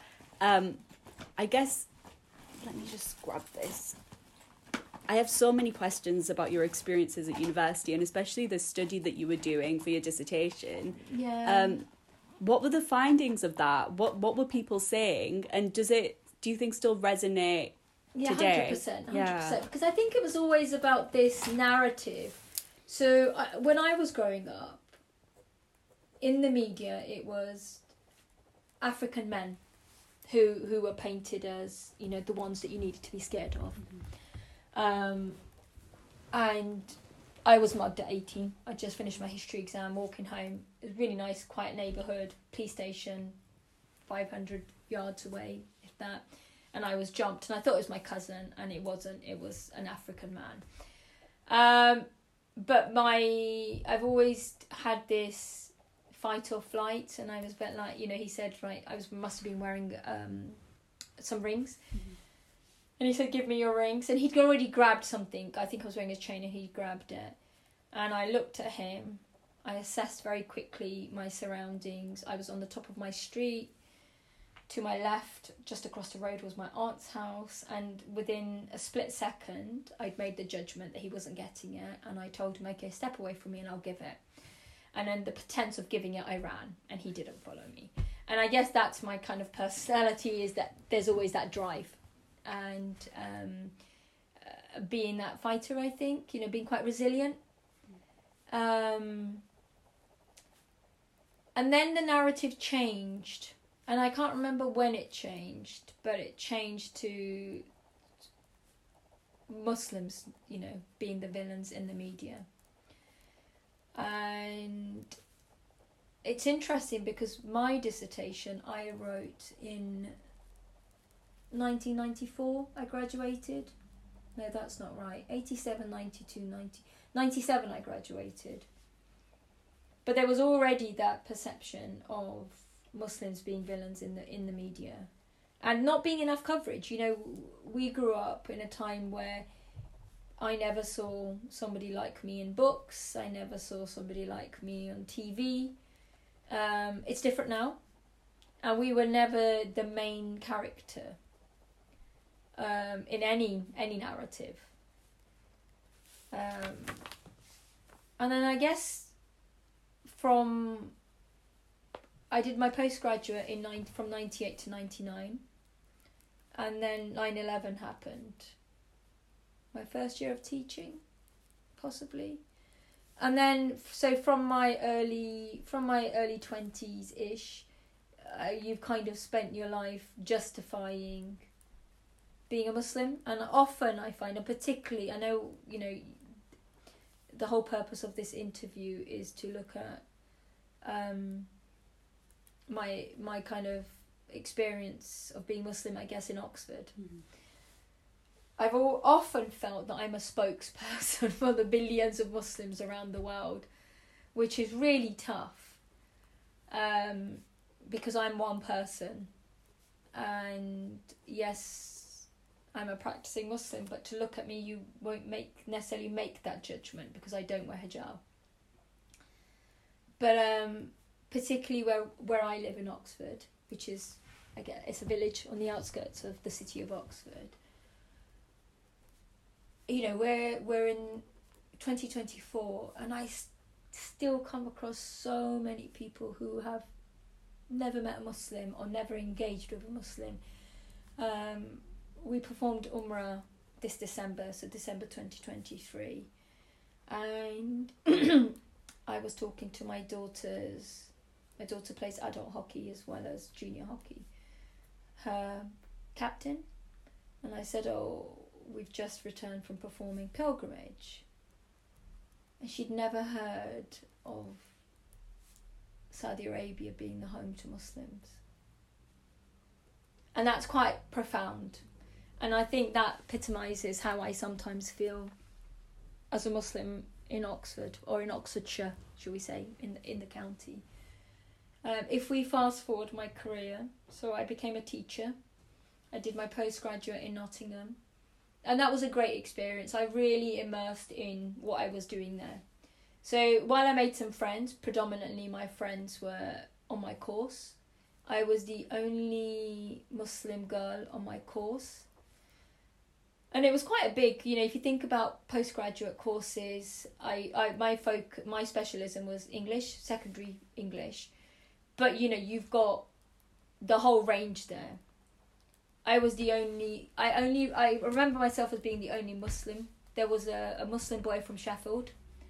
I guess let me just grab this. I have so many questions about your experiences at university, and especially the study that you were doing for your dissertation. Yeah. What were the findings of that? What were people saying? And do you think still resonate today? 100%. Yeah, 100%. Because I think it was always about this narrative. So when I was growing up, in the media, it was African men who were painted as, the ones that you needed to be scared of. And I was mugged at 18. I just finished my history exam, walking home. It was a really nice, quiet neighbourhood, police station, 500 yards away, if that. And I was jumped, and I thought it was my cousin, and it wasn't. It was an African man. But I've always had this fight or flight, and I was a bit like, he said, right, must have been wearing some rings. And he said, give me your rings. And he'd already grabbed something. I think I was wearing a chain, and he grabbed it. And I looked at him. I assessed very quickly my surroundings. I was on the top of my street. To my left, just across the road, was my aunt's house. And within a split second, I'd made the judgment that he wasn't getting it. And I told him, okay, step away from me and I'll give it. And then the pretense of giving it, I ran. And he didn't follow me. And I guess that's my kind of personality, is that there's always that drive, and being that fighter, I think, being quite resilient. And then the narrative changed, and I can't remember when it changed, but it changed to Muslims, being the villains in the media. And it's interesting because my dissertation I wrote in 1994. I graduated. No, that's not right. 87, 92, 90. 97 I graduated. But there was already that perception of Muslims being villains in the media, and not being enough coverage. We grew up in a time where I never saw somebody like me in books. I never saw somebody like me on TV. It's different now, and we were never the main character in any narrative. And then I guess I did my postgraduate from 98 to 99, and then 9/11 happened. My first year of teaching, possibly. And then, so from my early 20s ish, you've kind of spent your life justifying being a Muslim. And often I find, and particularly, I know, the whole purpose of this interview is to look at my kind of experience of being Muslim, I guess, in Oxford. Mm-hmm. I've often felt that I'm a spokesperson for the billions of Muslims around the world, which is really tough, because I'm one person, and yes, I'm a practicing Muslim, but to look at me, you won't necessarily make that judgment because I don't wear hijab. But particularly where I live in Oxford, which is, again, it's a village on the outskirts of the city of Oxford. We're in 2024, and I still come across so many people who have never met a Muslim or never engaged with a Muslim. We performed Umrah this December, so December 2023, and I was talking to my daughters. My daughter plays adult hockey as well as junior hockey. Her captain, and I said, we've just returned from performing Pilgrimage. And she'd never heard of Saudi Arabia being the home to Muslims. And that's quite profound. And I think that epitomises how I sometimes feel as a Muslim in Oxford, or in Oxfordshire, shall we say, in the county. If we fast forward my career, so I became a teacher. I did my postgraduate in Nottingham. And that was a great experience. I really immersed in what I was doing there. So while I made some friends, predominantly my friends were on my course. I was the only Muslim girl on my course. And it was quite a big, if you think about postgraduate courses, my specialism was English, secondary English. But, you've got the whole range there. I remember myself as being the only Muslim. There was a Muslim boy from Sheffield,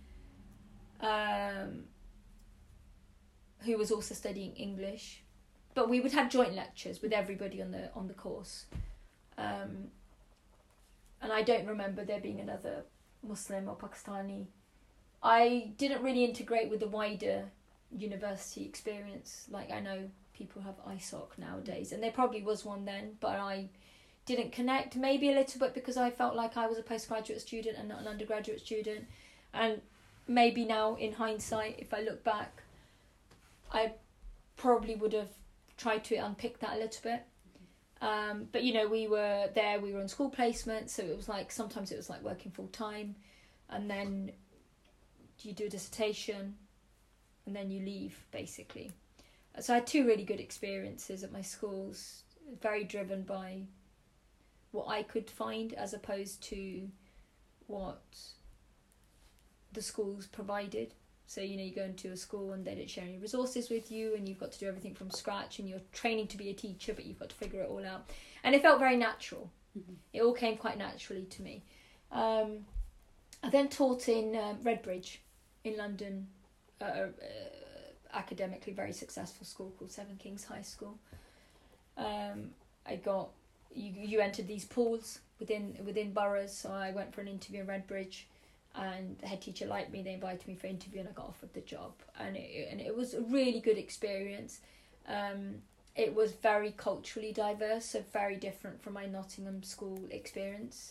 who was also studying English, but we would have joint lectures with everybody on the course, and I don't remember there being another Muslim or Pakistani. I didn't really integrate with the wider university experience, like I know people have ISOC nowadays, and there probably was one then, but I didn't connect, maybe a little bit because I felt like I was a postgraduate student and not an undergraduate student. And maybe now, in hindsight, if I look back, I probably would have tried to unpick that a little bit. But we were on school placement, so it was like, sometimes it was like working full time, and then you do a dissertation and then you leave, basically. So I had two really good experiences at my schools, very driven by what I could find as opposed to what the schools provided. So, you go into a school and they don't share any resources with you, and you've got to do everything from scratch, and you're training to be a teacher, but you've got to figure it all out. And it felt very natural. Mm-hmm. It all came quite naturally to me. I then taught in Redbridge in London, academically very successful school called Seven Kings High School. You entered these pools within boroughs, so I went for an interview in Redbridge, and the head teacher liked me. They invited me for an interview, and I got offered the job, and it was a really good experience. It was very culturally diverse, so very different from my Nottingham school experience.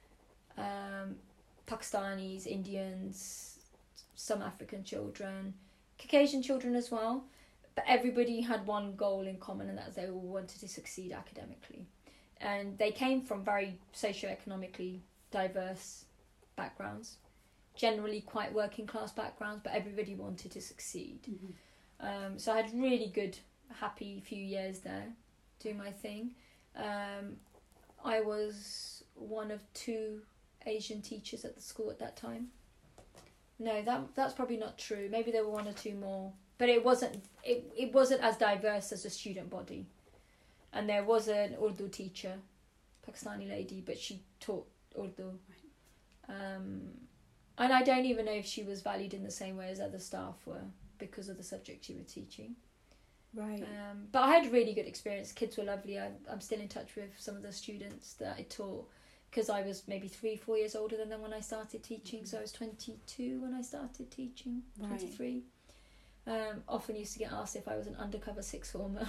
Pakistanis, Indians, some African children, Caucasian children as well, but everybody had one goal in common, and that was they all wanted to succeed academically. And they came from very socioeconomically diverse backgrounds, generally quite working class backgrounds, but everybody wanted to succeed. Mm-hmm. So I had really good, happy few years there doing my thing. I was one of 2 Asian teachers at the school at that time. No, that's probably not true. Maybe there were 1 or 2 more, but it wasn't as diverse as the student body. And there was an Urdu teacher, Pakistani lady, but she taught Urdu. And I don't even know if she was valued in the same way as other staff were because of the subject she was teaching. Right. But I had a really good experience. Kids were lovely. I'm still in touch with some of the students that I taught, because I was maybe 3-4 years older than them when I started teaching. Mm-hmm. So I was 22 when I started teaching, 23. Often used to get asked if I was an undercover sixth former.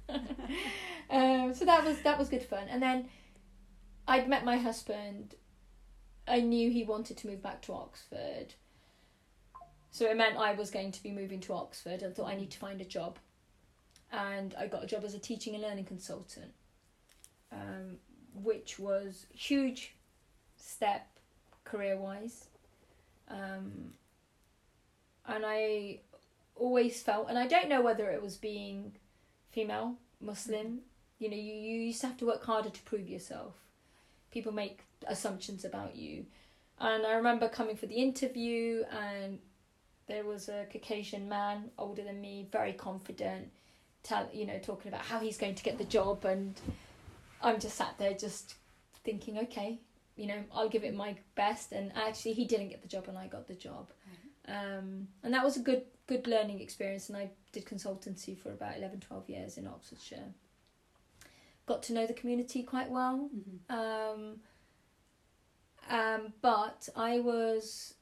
So that was good fun. And then I'd met my husband. I knew he wanted to move back to Oxford. So it meant I was going to be moving to Oxford. I thought I need to find a job. And I got a job as a teaching and learning consultant, which was a huge step career-wise. And I always felt, and I don't know whether it was being female, Muslim, you used to have to work harder to prove yourself. People make assumptions about you. And I remember coming for the interview, and there was a Caucasian man, older than me, very confident, talking about how he's going to get the job, and I'm just sat there just thinking, okay, I'll give it my best. And actually he didn't get the job and I got the job. And that was a good learning experience, and I did consultancy for about 11-12 years in Oxfordshire. Got to know the community quite well. Mm-hmm. But I was,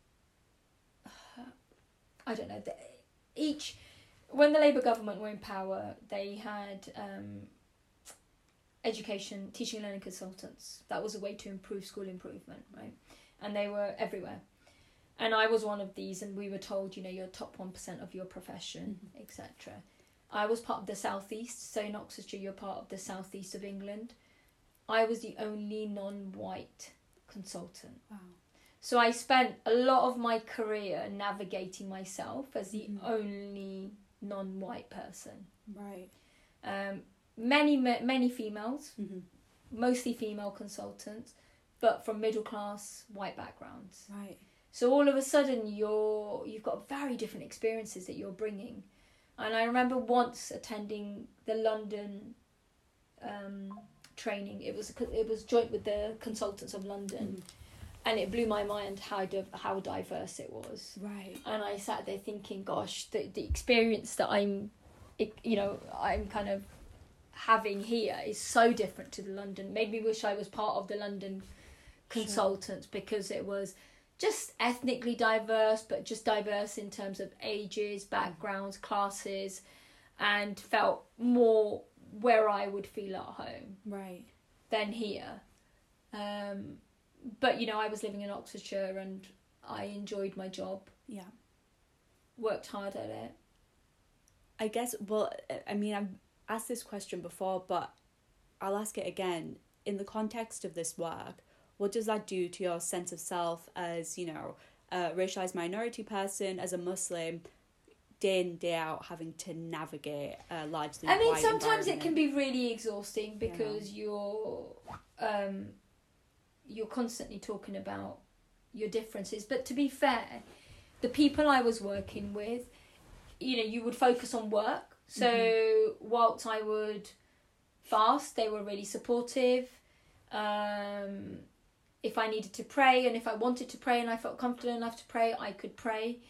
I don't know, when the Labour government were in power, they had education, teaching and learning consultants. That was a way to improve school improvement, right? And they were everywhere. And I was one of these, and we were told, you're top 1% of your profession, mm-hmm. etc. I was part of the southeast, so in Oxfordshire you're part of the southeast of England. I was the only non-white consultant. Wow. So I spent a lot of my career navigating myself as the mm-hmm. only non-white person. Right. Many females, mm-hmm. mostly female consultants, but from middle class white backgrounds. Right. So all of a sudden you've got very different experiences that you're bringing. And I remember once attending the London training. It was joint with the Consultants of London. Mm-hmm. And it blew my mind how diverse it was. Right. And I sat there thinking, gosh, the experience that I'm kind of having here is so different to the London. Made me wish I was part of the London Consultants, sure. Because it was just ethnically diverse, but just diverse in terms of ages, backgrounds, classes, and felt more where I would feel at home. Right. Than here. But, I was living in Oxfordshire and I enjoyed my job. Yeah. Worked hard at it. I guess, I've asked this question before, but I'll ask it again. In the context of this work, what does that do to your sense of self as, a racialised minority person, as a Muslim, day in, day out, having to navigate a largely white sometimes it can be really exhausting because you're constantly talking about your differences. But to be fair, the people I was working with, you would focus on work. So whilst I would fast, they were really supportive. If I needed to pray, and if I wanted to pray and I felt confident enough to pray, I could pray.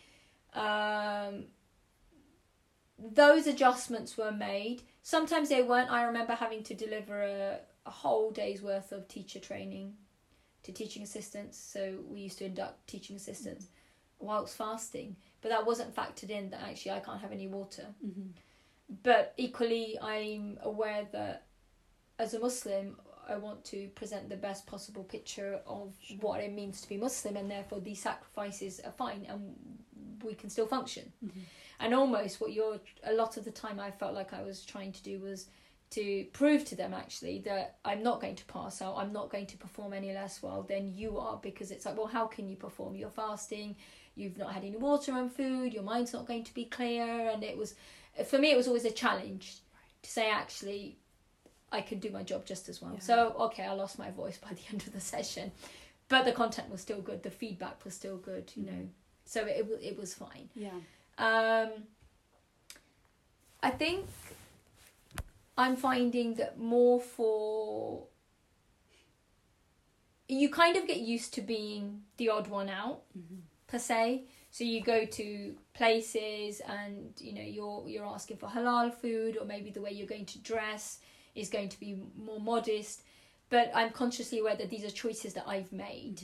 Those adjustments were made. Sometimes they weren't. I remember having to deliver a whole day's worth of teacher training to teaching assistants. So we used to induct teaching assistants whilst fasting. But that wasn't factored in, that actually I can't have any water. But equally, I'm aware that as a Muslim, I want to present the best possible picture of what it means to be Muslim, and therefore these sacrifices are fine and we can still function. And almost a lot of the time I felt like I was trying to do was to prove to them actually that I'm not going to pass out, I'm not going to perform any less well than you are, because it's like, well, how can you perform? You're fasting, you've not had any water and food, your mind's not going to be clear. And for me it was always a challenge to say, actually, I could do my job just as well. Yeah. So, okay, I lost my voice by the end of the session, but the content was still good, the feedback was still good, so it was fine. I think I'm finding that you kind of get used to being the odd one out, per se. So you go to places and you're asking for halal food, or maybe the way you're going to dress is going to be more modest, but I'm consciously aware that these are choices that I've made.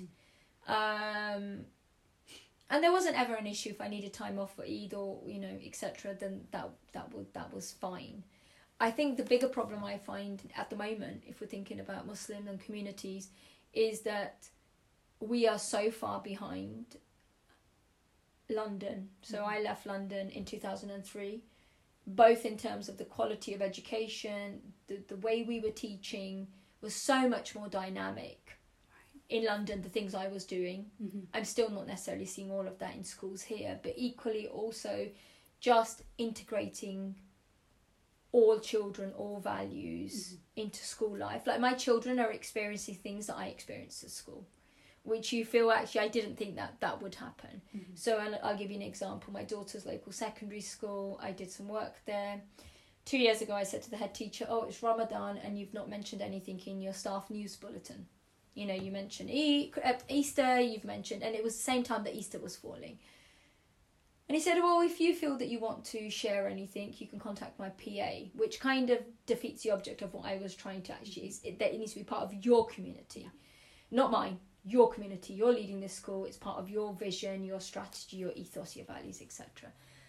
And there wasn't ever an issue if I needed time off for Eid or etc. Then that was fine. I think the bigger problem I find at the moment, if we're thinking about Muslim and communities, is that we are so far behind London. So I left London in 2003, both in terms of the quality of education, the way we were teaching was so much more dynamic. In London, the things I was doing, I'm still not necessarily seeing all of that in schools here, but equally also just integrating all children, all values into school life. Like, my children are experiencing things that I experienced at school, which you feel actually I didn't think that would happen. So I'll give you an example. My daughter's local secondary school, I did some work there. 2 years ago, I said to the head teacher, oh, it's Ramadan and you've not mentioned anything in your staff news bulletin. You mentioned Easter, you've mentioned, and it was the same time that Easter was falling. And he said, well, if you feel that you want to share anything, you can contact my PA, which kind of defeats the object of what I was trying to actually, that it needs to be part of your community, not mine, your community. You're leading this school, it's part of your vision, your strategy, your ethos, your values, etc.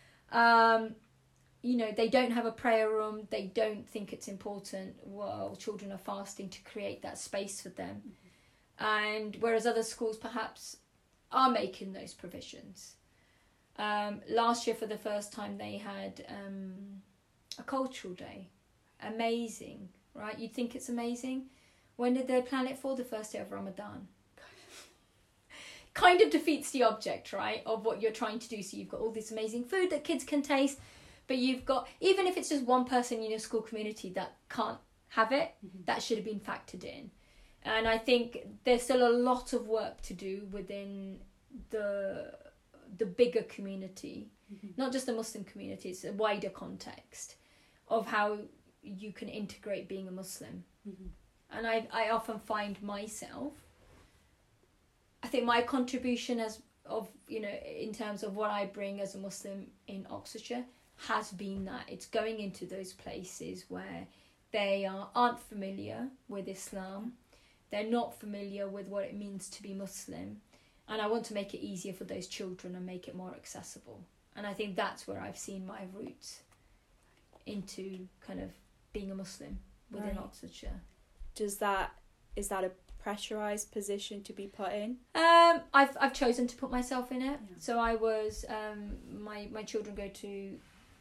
They don't have a prayer room, they don't think it's important while children are fasting to create that space for them. And whereas other schools perhaps are making those provisions. Last year, for the first time, they had a cultural day. Amazing, right? You'd think it's amazing. When did they plan it for? The first day of Ramadan. Kind of defeats the object, right, of what you're trying to do. So you've got all this amazing food that kids can taste, but you've got, even if it's just one person in your school community that can't have it, that should have been factored in. And I think there's still a lot of work to do within the bigger community, not just the Muslim community, it's a wider context of how you can integrate being a Muslim. And I often find myself, I think my contribution in terms of what I bring as a Muslim in Oxfordshire has been that it's going into those places where they aren't familiar with Islam, they're not familiar with what it means to be Muslim, and I want to make it easier for those children and make it more accessible. And I think that's where I've seen my roots into kind of being a Muslim within Oxfordshire. Is that a pressurized position to be put in? I've chosen to put myself in it. Yeah. So I was my children went to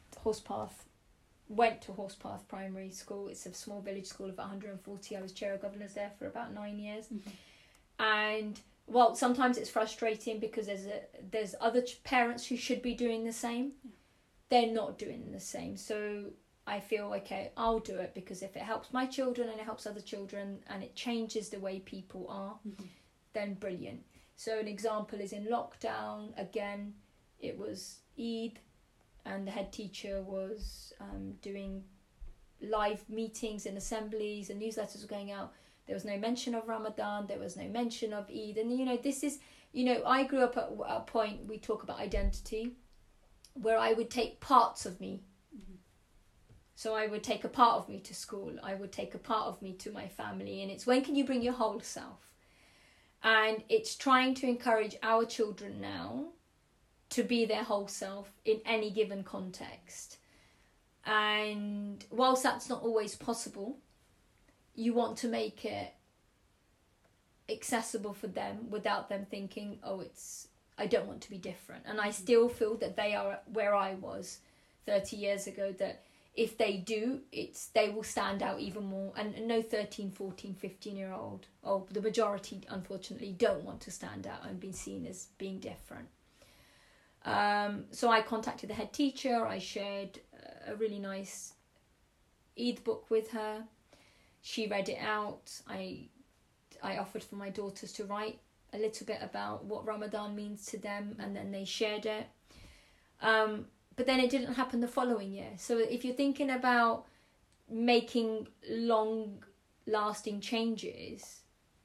Horsepath Primary School. It's a small village school of 140. I was chair of governors there for about 9 years. And well, sometimes it's frustrating because there's other parents who should be doing the same. They're not doing the same. So I feel, okay, I'll do it, because if it helps my children and it helps other children and it changes the way people are, then brilliant. So an example is in lockdown, again, it was Eid, and the head teacher was doing live meetings and assemblies, and newsletters were going out. There was no mention of Ramadan, there was no mention of Eid. And, this is, I grew up at a point, we talk about identity, where I would take parts of me. Mm-hmm. So I would take a part of me to school, I would take a part of me to my family, and it's when can you bring your whole self? And it's trying to encourage our children now to be their whole self in any given context. And whilst that's not always possible, you want to make it accessible for them without them thinking, I don't want to be different. And I still feel that they are where I was 30 years ago, that if they do, they will stand out even more. And no 13, 14, 15-year-old, the majority, unfortunately, don't want to stand out and be seen as being different. So I contacted the head teacher. I shared a really nice Eid book with her. She read it out. I offered for my daughters to write a little bit about what Ramadan means to them, and then they shared it. But then it didn't happen the following year. So if you're thinking about making long-lasting changes,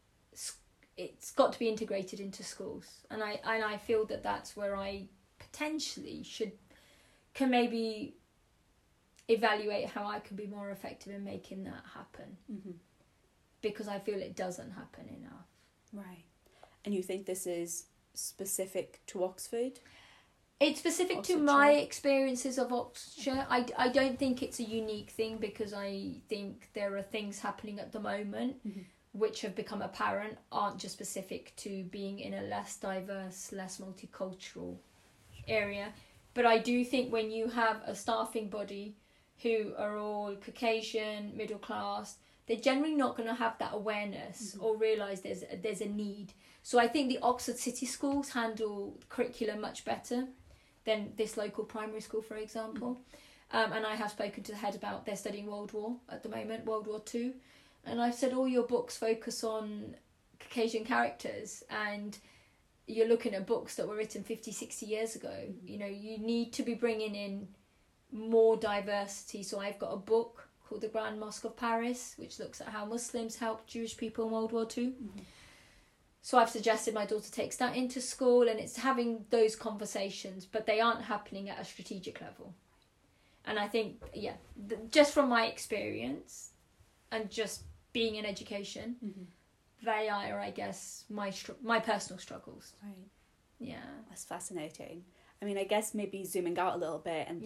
it's got to be integrated into schools. And I feel that that's where I potentially can maybe evaluate how I can be more effective in making that happen. Mm-hmm. Because I feel it doesn't happen enough. Right. And you think this is specific to Oxford? It's specific to my experiences of Oxfordshire. I don't think it's a unique thing, because I think there are things happening at the moment mm-hmm. which have become apparent, aren't just specific to being in a less diverse, less multicultural area. But I do think when you have a staffing body who are all Caucasian, middle class, they're generally not going to have that awareness mm-hmm. or realise there's a need. So I think the Oxford City schools handle curriculum much better than this local primary school, for example. Mm-hmm. And I have spoken to the head about they're studying World War at the moment, World War II. And I've said all your books focus on Caucasian characters, and you're looking at books that were written 50, 60 years ago. Mm-hmm. You need to be bringing in more diversity. So I've got a book called The Grand Mosque of Paris, which looks at how Muslims helped Jewish people in World War II. Mm-hmm. So I've suggested my daughter takes that into school, and it's having those conversations, but they aren't happening at a strategic level. And I think, just from my experience and just being in education, mm-hmm. they are, I guess, my personal struggles. Right. Yeah. That's fascinating. I mean, I guess maybe zooming out a little bit and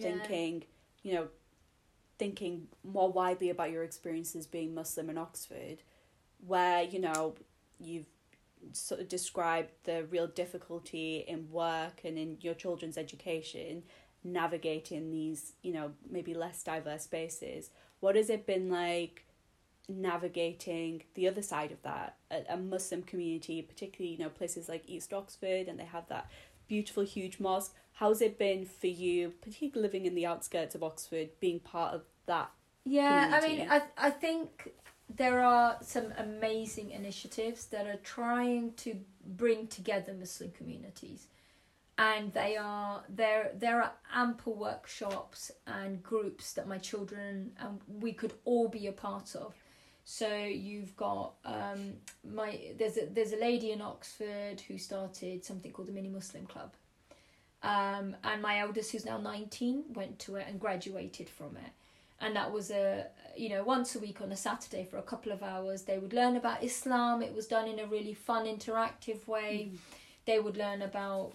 thinking more widely about your experiences being Muslim in Oxford, where, you've sort of described the real difficulty in work and in your children's education, navigating these, maybe less diverse spaces. What has it been like navigating the other side of that, a Muslim community, particularly, places like East Oxford, and they have that beautiful, huge mosque? How's it been for you, particularly living in the outskirts of Oxford, being part of that community? I mean, I think there are some amazing initiatives that are trying to bring together Muslim communities, and there are ample workshops and groups that my children and we could all be a part of. So you've got there's a lady in Oxford who started something called the Mini Muslim Club, and my eldest, who's now 19, went to it and graduated from it. And that was once a week on a Saturday for a couple of hours. They would learn about Islam. It was done in a really fun, interactive way. Mm. They would learn about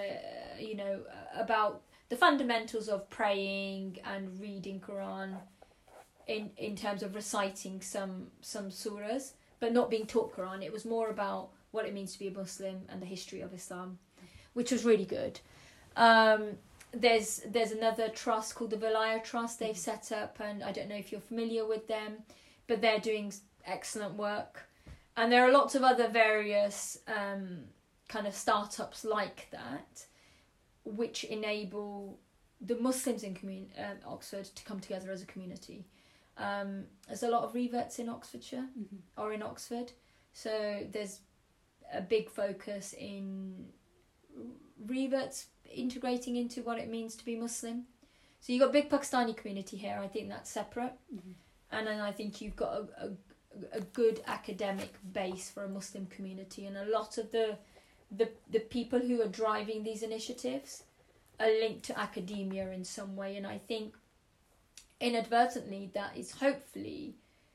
about the fundamentals of praying and reading Quran in terms of reciting some surahs, but not being taught Quran. It was more about what it means to be a Muslim and the history of Islam, which was really good. There's another trust called the Valaya Trust they've set up, and I don't know if you're familiar with them, but they're doing excellent work. And there are lots of other various kind of startups like that, which enable the Muslims in Oxford to come together as a community. There's a lot of reverts in Oxfordshire mm-hmm. or in Oxford, so there's a big focus in reverts integrating into what it means to be Muslim. So you've got a big Pakistani community here. I think that's separate. Mm-hmm. And then I think you've got a good academic base for a Muslim community. And a lot of the people who are driving these initiatives are linked to academia in some way. And I think inadvertently that is hopefully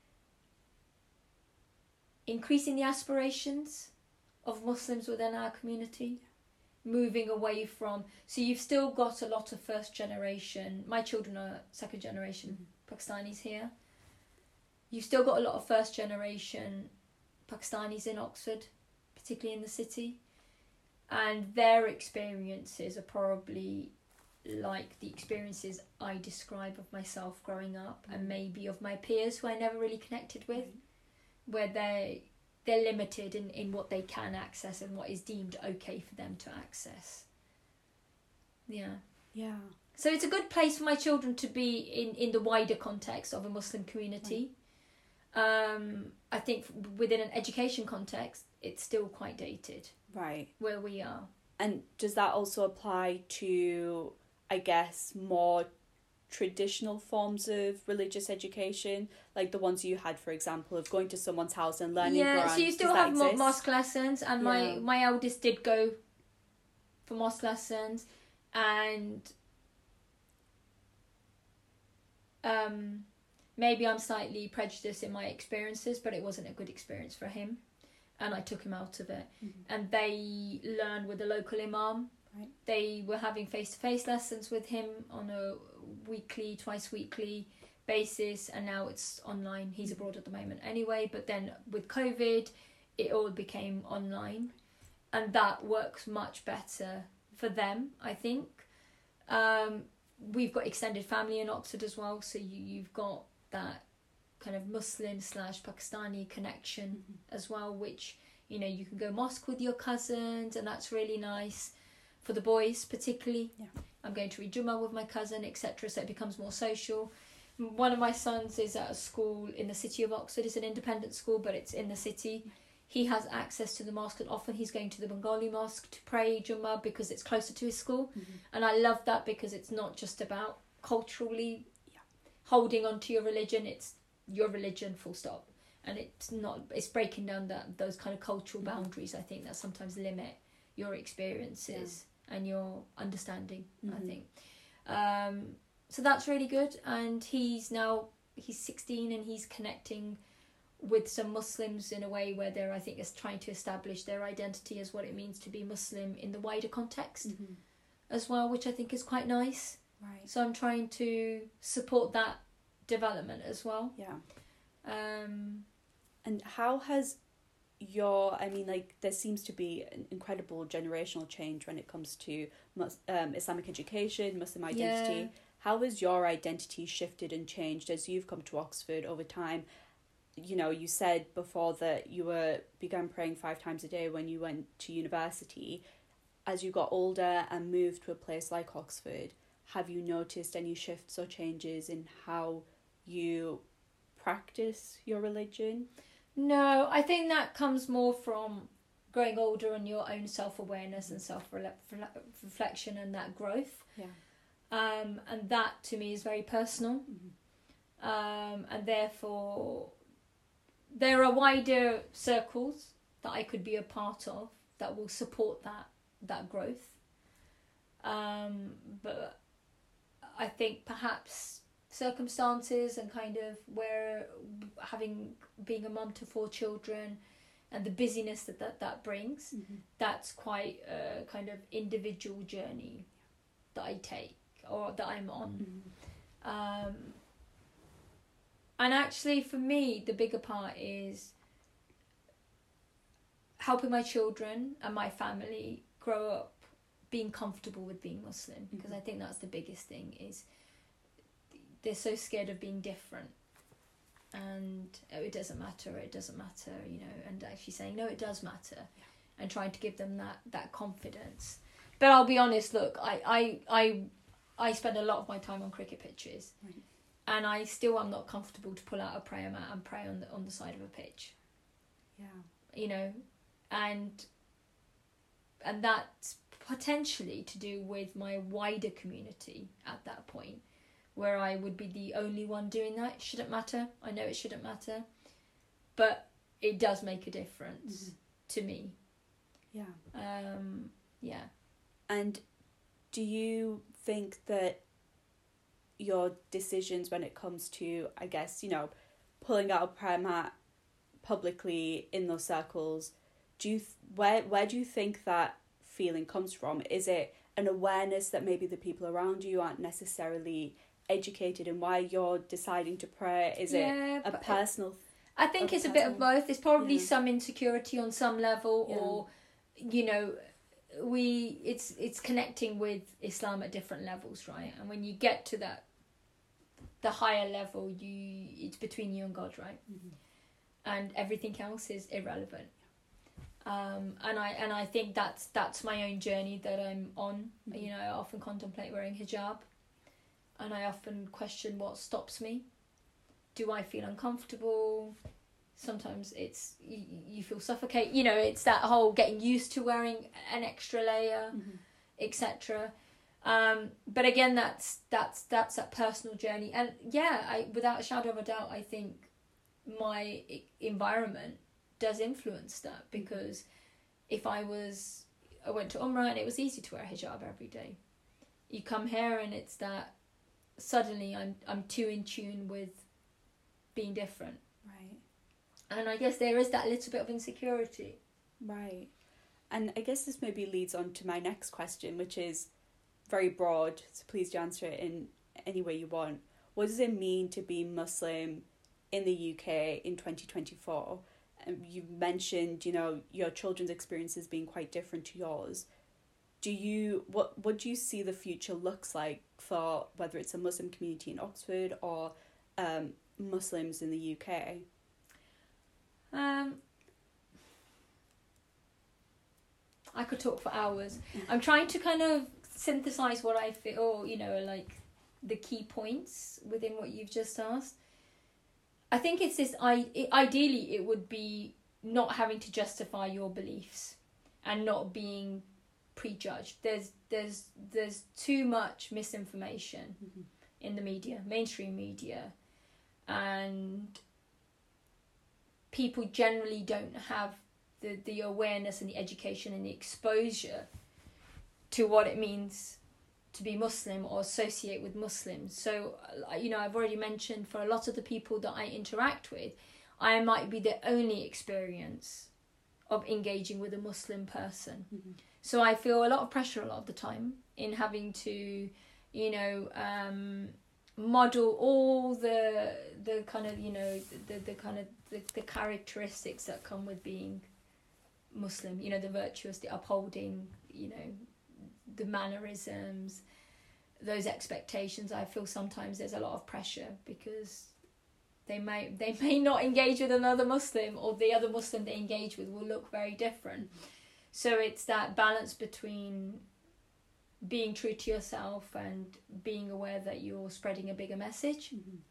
increasing the aspirations of Muslims within our community, moving away from... So you've still got a lot of first generation... My children are second generation Pakistanis here. You've still got a lot of first generation Pakistanis in Oxford, particularly in the city. And their experiences are probably like the experiences I describe of myself growing up, and maybe of my peers who I never really connected with, where they're limited in what they can access and what is deemed okay for them to access. Yeah. Yeah. So it's a good place for my children to be in the wider context of a Muslim community. I think within an education context, it's still quite dated. Right. Where we are. And does that also apply to, I guess, more traditional forms of religious education, like the ones you had, for example, of going to someone's house and learning Quran? So you still have mosque lessons, and my eldest did go for mosque lessons, and maybe I'm slightly prejudiced in my experiences, but it wasn't a good experience for him, and I took him out of it. And they learned with a local imam. Right. They were having face-to-face lessons with him on a weekly, twice weekly basis, and now it's online. He's abroad at the moment anyway, but then with COVID, it all became online, and that works much better for them, I think. We've got extended family in Oxford as well, so you've got that kind of Muslim/Pakistani connection as well, which, you know, you can go mosque with your cousins, and that's really nice. For the boys particularly, I'm going to read Jummah with my cousin, etc. So it becomes more social. One of my sons is at a school in the city of Oxford. It's an independent school, but it's in the city. He has access to the mosque, and often he's going to the Bengali mosque to pray Jummah because it's closer to his school. And I love that, because it's not just about culturally holding on to your religion. It's your religion, full stop. And it's breaking down those kind of cultural boundaries, I think, that sometimes limit your experiences and your understanding, I think. So that's really good. And he's 16, and he's connecting with some Muslims in a way where they're, I think, is trying to establish their identity as what it means to be Muslim in the wider context as well, which I think is quite nice. Right. So I'm trying to support that development as well. Yeah. And how has there seems to be an incredible generational change when it comes to Islamic education, Muslim identity. Yeah. How has your identity shifted and changed as you've come to Oxford over time? You know, you said before that you began praying 5 times a day when you went to university. As you got older and moved to a place like Oxford, have you noticed any shifts or changes in how you practice your religion? No, I think that comes more from growing older and your own self-awareness and self-reflection and that growth. Yeah. And that, to me, is very personal. And therefore, there are wider circles that I could be a part of that will support that growth. But I think perhaps circumstances and kind of where being a mum to 4 children and the busyness that brings, that's quite a kind of individual journey that I take or that I'm on. And actually for me the bigger part is helping my children and my family grow up being comfortable with being Muslim, because I think that's the biggest thing, is they're so scared of being different, and it doesn't matter, you know, and actually saying no, it does matter, and trying to give them that confidence. But I'll be honest, look, I spend a lot of my time on cricket pitches, and I still am not comfortable to pull out a prayer mat and pray on the side of a pitch. You know, and that's potentially to do with my wider community at that point, where I would be the only one doing that. It shouldn't matter. I know it shouldn't matter, but it does make a difference to me. Yeah. Yeah. And do you think that your decisions when it comes to, I guess, you know, pulling out a prayer mat publicly in those circles, where do you think that feeling comes from? Is it an awareness that maybe the people around you aren't necessarily educated in why you're deciding to pray? Is it a personal? I think it's a bit of both. There's probably some insecurity on some level, or you know, it's connecting with Islam at different levels, right? And when you get to the higher level, it's between you and God, right? And everything else is irrelevant. And I think that's my own journey that I'm on. You know, I often contemplate wearing hijab, and I often question what stops me. Do I feel uncomfortable? Sometimes it's you feel suffocate. You know, it's that whole getting used to wearing an extra layer, etc. But again, that's that personal journey. And I without a shadow of a doubt, I think my environment does influence that, because if I went to Umrah and it was easy to wear a hijab every day. You come here and it's that suddenly I'm too in tune with being different. Right. And I guess there is that little bit of insecurity. Right. And I guess this maybe leads on to my next question, which is very broad, so please do answer it in any way you want. What does it mean to be Muslim in the UK in 2024? You mentioned, you know, your children's experiences being quite different to yours. What do you see the future looks like for whether it's a Muslim community in Oxford or Muslims in the UK? I could talk for hours. I'm trying to kind of synthesize what I feel, you know, like the key points within what you've just asked. I think it's this, ideally it would be not having to justify your beliefs and not being prejudged. There's too much misinformation in the media, mainstream media, and people generally don't have the awareness and the education and the exposure to what it means to be Muslim or associate with Muslims. So, you know, I've already mentioned, for a lot of the people that I interact with, I might be the only experience of engaging with a Muslim person. So I feel a lot of pressure a lot of the time in having to, you know, model all the kind of, you know, the characteristics that come with being Muslim, you know, the virtuous, the upholding, you know, the mannerisms, those expectations. I feel sometimes there's a lot of pressure because they may not engage with another Muslim, or the other Muslim they engage with will look very different. So it's that balance between being true to yourself and being aware that you're spreading a bigger message.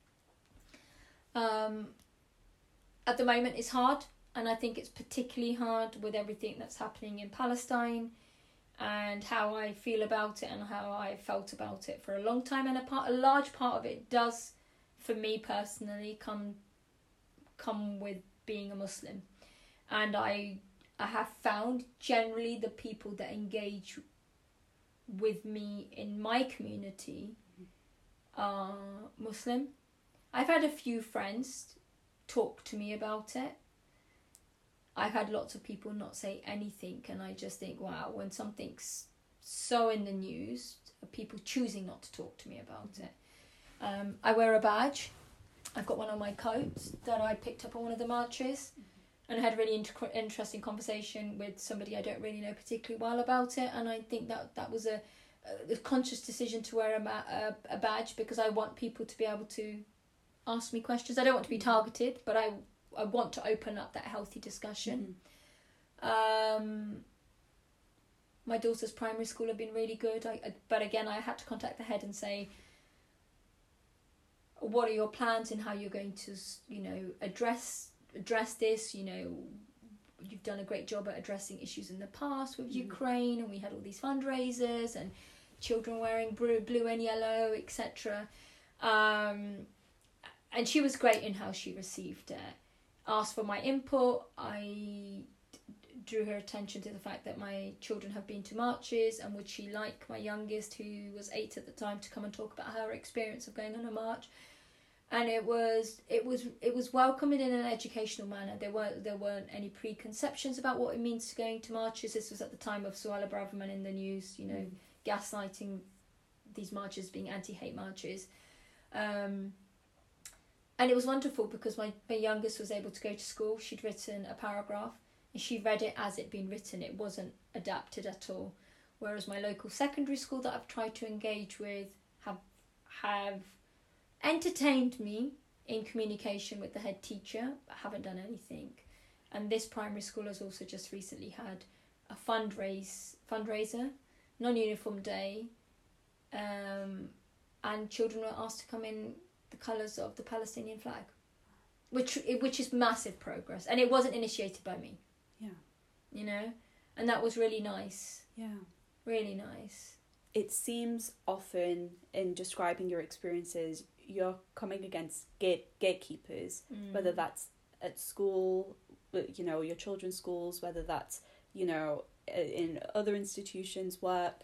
At the moment it's hard, and I think it's particularly hard with everything that's happening in Palestine and how I feel about it and how I felt about it for a long time. And a large part of it does, for me personally, come with being a Muslim. And I have found generally the people that engage with me in my community are Muslim. I've had a few friends talk to me about it. I've had lots of people not say anything, and I just think, wow, when something's so in the news, people choosing not to talk to me about it. I wear a badge. I've got one on my coat that I picked up on one of the marches, and I had a really interesting conversation with somebody I don't really know particularly well about it, and I think that was a conscious decision to wear a badge, because I want people to be able to ask me questions. I don't want to be targeted, but I want to open up that healthy discussion. My daughter's primary school have been really good, but again, I had to contact the head and say, what are your plans and how you're going to, you know, address this, you know, you've done a great job at addressing issues in the past with Ukraine, and we had all these fundraisers and children wearing blue and yellow, etc. And she was great in how she received it. Asked for my input. I drew her attention to the fact that my children have been to marches, and would she like my youngest, who was 8 at the time, to come and talk about her experience of going on a march. And it was welcomed in an educational manner. There weren't any preconceptions about what it means to going to marches. This was at the time of Suella Braverman in the news, gaslighting these marches being anti-hate marches. And it was wonderful because my youngest was able to go to school. She'd written a paragraph and she read it as it'd been written. It wasn't adapted at all. Whereas my local secondary school that I've tried to engage with have entertained me in communication with the head teacher, but haven't done anything. And this primary school has also just recently had a fundraiser, non-uniform day, and children were asked to come in the colours of the Palestinian flag, which is massive progress, and it wasn't initiated by me. Yeah, and that was really nice. Yeah, really nice. It seems often in describing your experiences, you're coming against gatekeepers, whether that's at school, your children's schools, whether that's, in other institutions' work.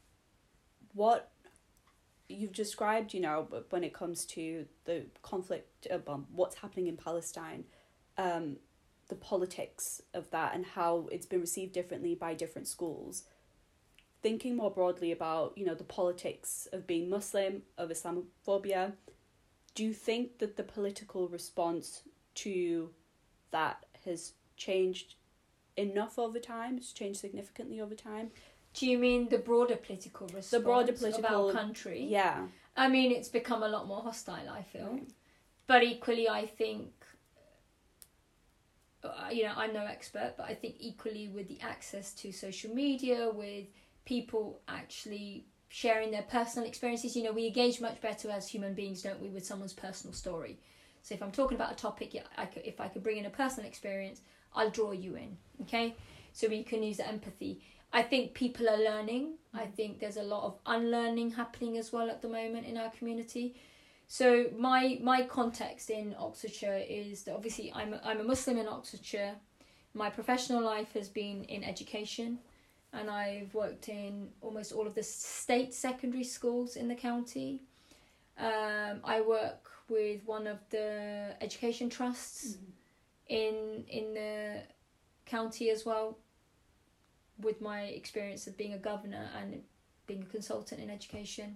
What you've described, when it comes to the conflict, what's happening in Palestine, the politics of that and how it's been received differently by different schools. Thinking more broadly about, the politics of being Muslim, of Islamophobia, do you think that the political response to that has changed enough over time? It's changed significantly over time? Do you mean the broader political response of our country? Yeah. I mean, it's become a lot more hostile, I feel. Right. But equally, I think, I'm no expert, but I think equally with the access to social media, with people actually sharing their personal experiences, we engage much better as human beings, don't we, with someone's personal story. So if I'm talking about a topic, if I could bring in a personal experience, I'll draw you in, okay? So we can use empathy. I think people are learning. I think there's a lot of unlearning happening as well at the moment in our community. So my context in Oxfordshire is that obviously I'm a Muslim in Oxfordshire. My professional life has been in education, and I've worked in almost all of the state secondary schools in the county. I work with one of the education trusts in the county as well, with my experience of being a governor and being a consultant in education.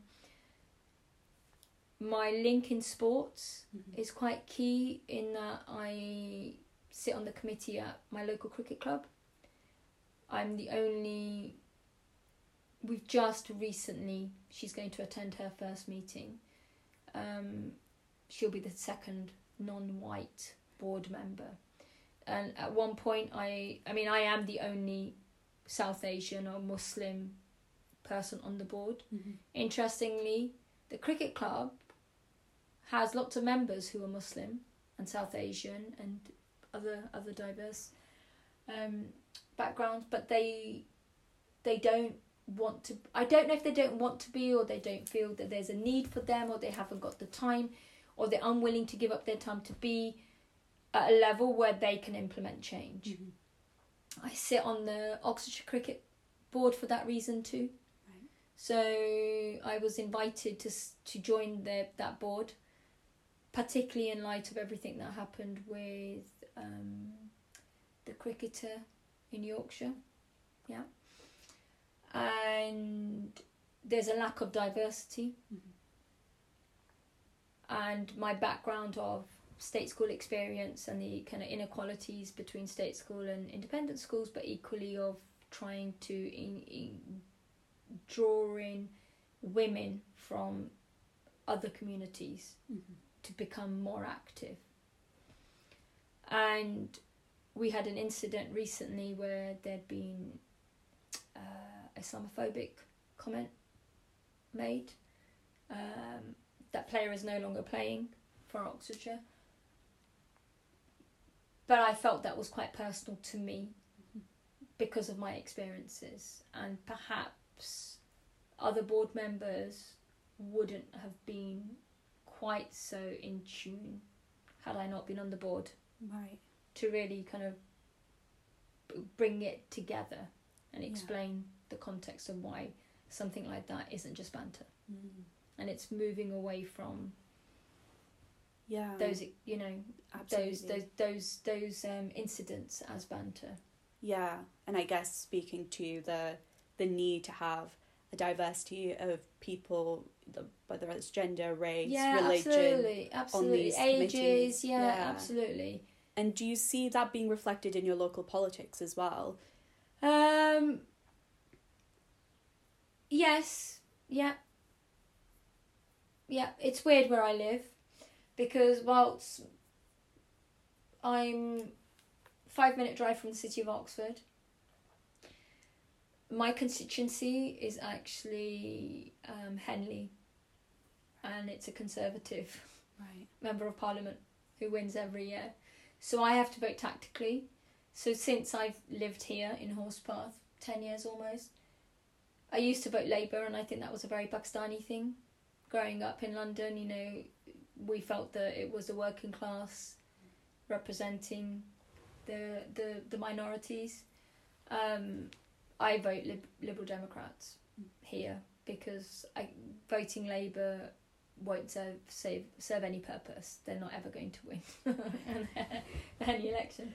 My link in sports is quite key in that I sit on the committee at my local cricket club. I'm the only... We've just recently... She's going to attend her first meeting. She'll be the second non-white board member. And at one point, I am the only South Asian or Muslim person on the board. Interestingly, the cricket club has lots of members who are Muslim and South Asian and other diverse backgrounds, but they don't want to. I don't know if they don't want to be, or they don't feel that there's a need for them, or they haven't got the time, or they're unwilling to give up their time to be at a level where they can implement change. I sit on the Oxfordshire Cricket Board for that reason too. Right. So I was invited to join that board, particularly in light of everything that happened with the cricketer in Yorkshire. Yeah. And there's a lack of diversity. And my background of state school experience and the kind of inequalities between state school and independent schools, but equally of trying to draw in women from other communities to become more active. And we had an incident recently where there'd been Islamophobic comment made. That player is no longer playing for Oxfordshire. but I felt that was quite personal to me because of my experiences, and perhaps other board members wouldn't have been quite so in tune had I not been on the board. Right. To really kind of bring it together and explain the context of why something like that isn't just banter. And it's moving away from those, you know, absolutely. those incidents as banter. Yeah, and I guess speaking to the need to have a diversity of people, whether it's gender, race, religion, absolutely, on these ages, committees. absolutely. And do you see that being reflected in your local politics as well? Yes, yeah. It's weird where I live, because whilst I'm 5-minute drive from the city of Oxford, my constituency is actually Henley, and it's a Conservative member of Parliament who wins every year. So I have to vote tactically. So since I've lived here in Horsepath, 10 years almost, I used to vote Labour, and I think that was a very Pakistani thing. Growing up in London, you know, we felt that it was the working class representing the minorities. I vote Liberal Democrats here because voting Labour won't serve any purpose. They're not ever going to win any election.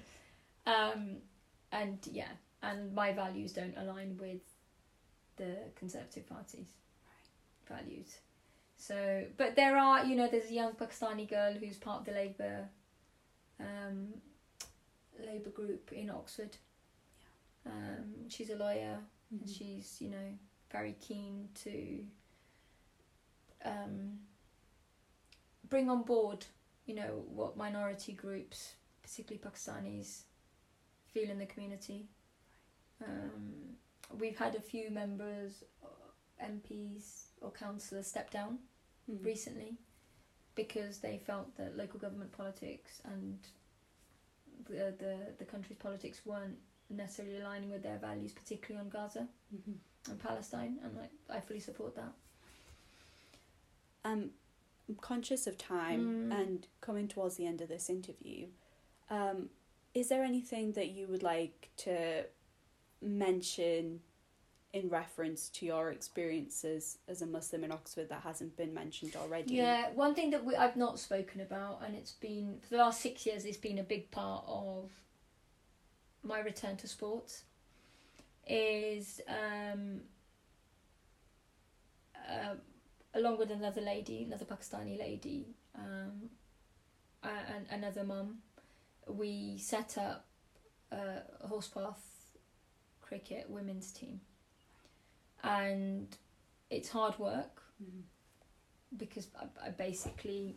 And my values don't align with the Conservative Party's values. So, but there are, you know, there's a young Pakistani girl who's part of the Labour group in Oxford. She's a lawyer, and she's, you know, very keen to bring on board, you know, what minority groups, particularly Pakistanis, feel in the community. We've had a few members, MPs or councillors step down recently because they felt that local government politics and the country's politics weren't necessarily aligning with their values, particularly on Gaza and Palestine, and I fully support that. I'm conscious of time and coming towards the end of this interview. Is there anything that you would like to mention in reference to your experiences as a Muslim in Oxford that hasn't been mentioned already? Yeah, one thing that I've not spoken about, and it's been, for the last 6 years, it's been a big part of my return to sports, is along with another Pakistani lady, and another mum, we set up a Horsepath cricket women's team. And it's hard work because I basically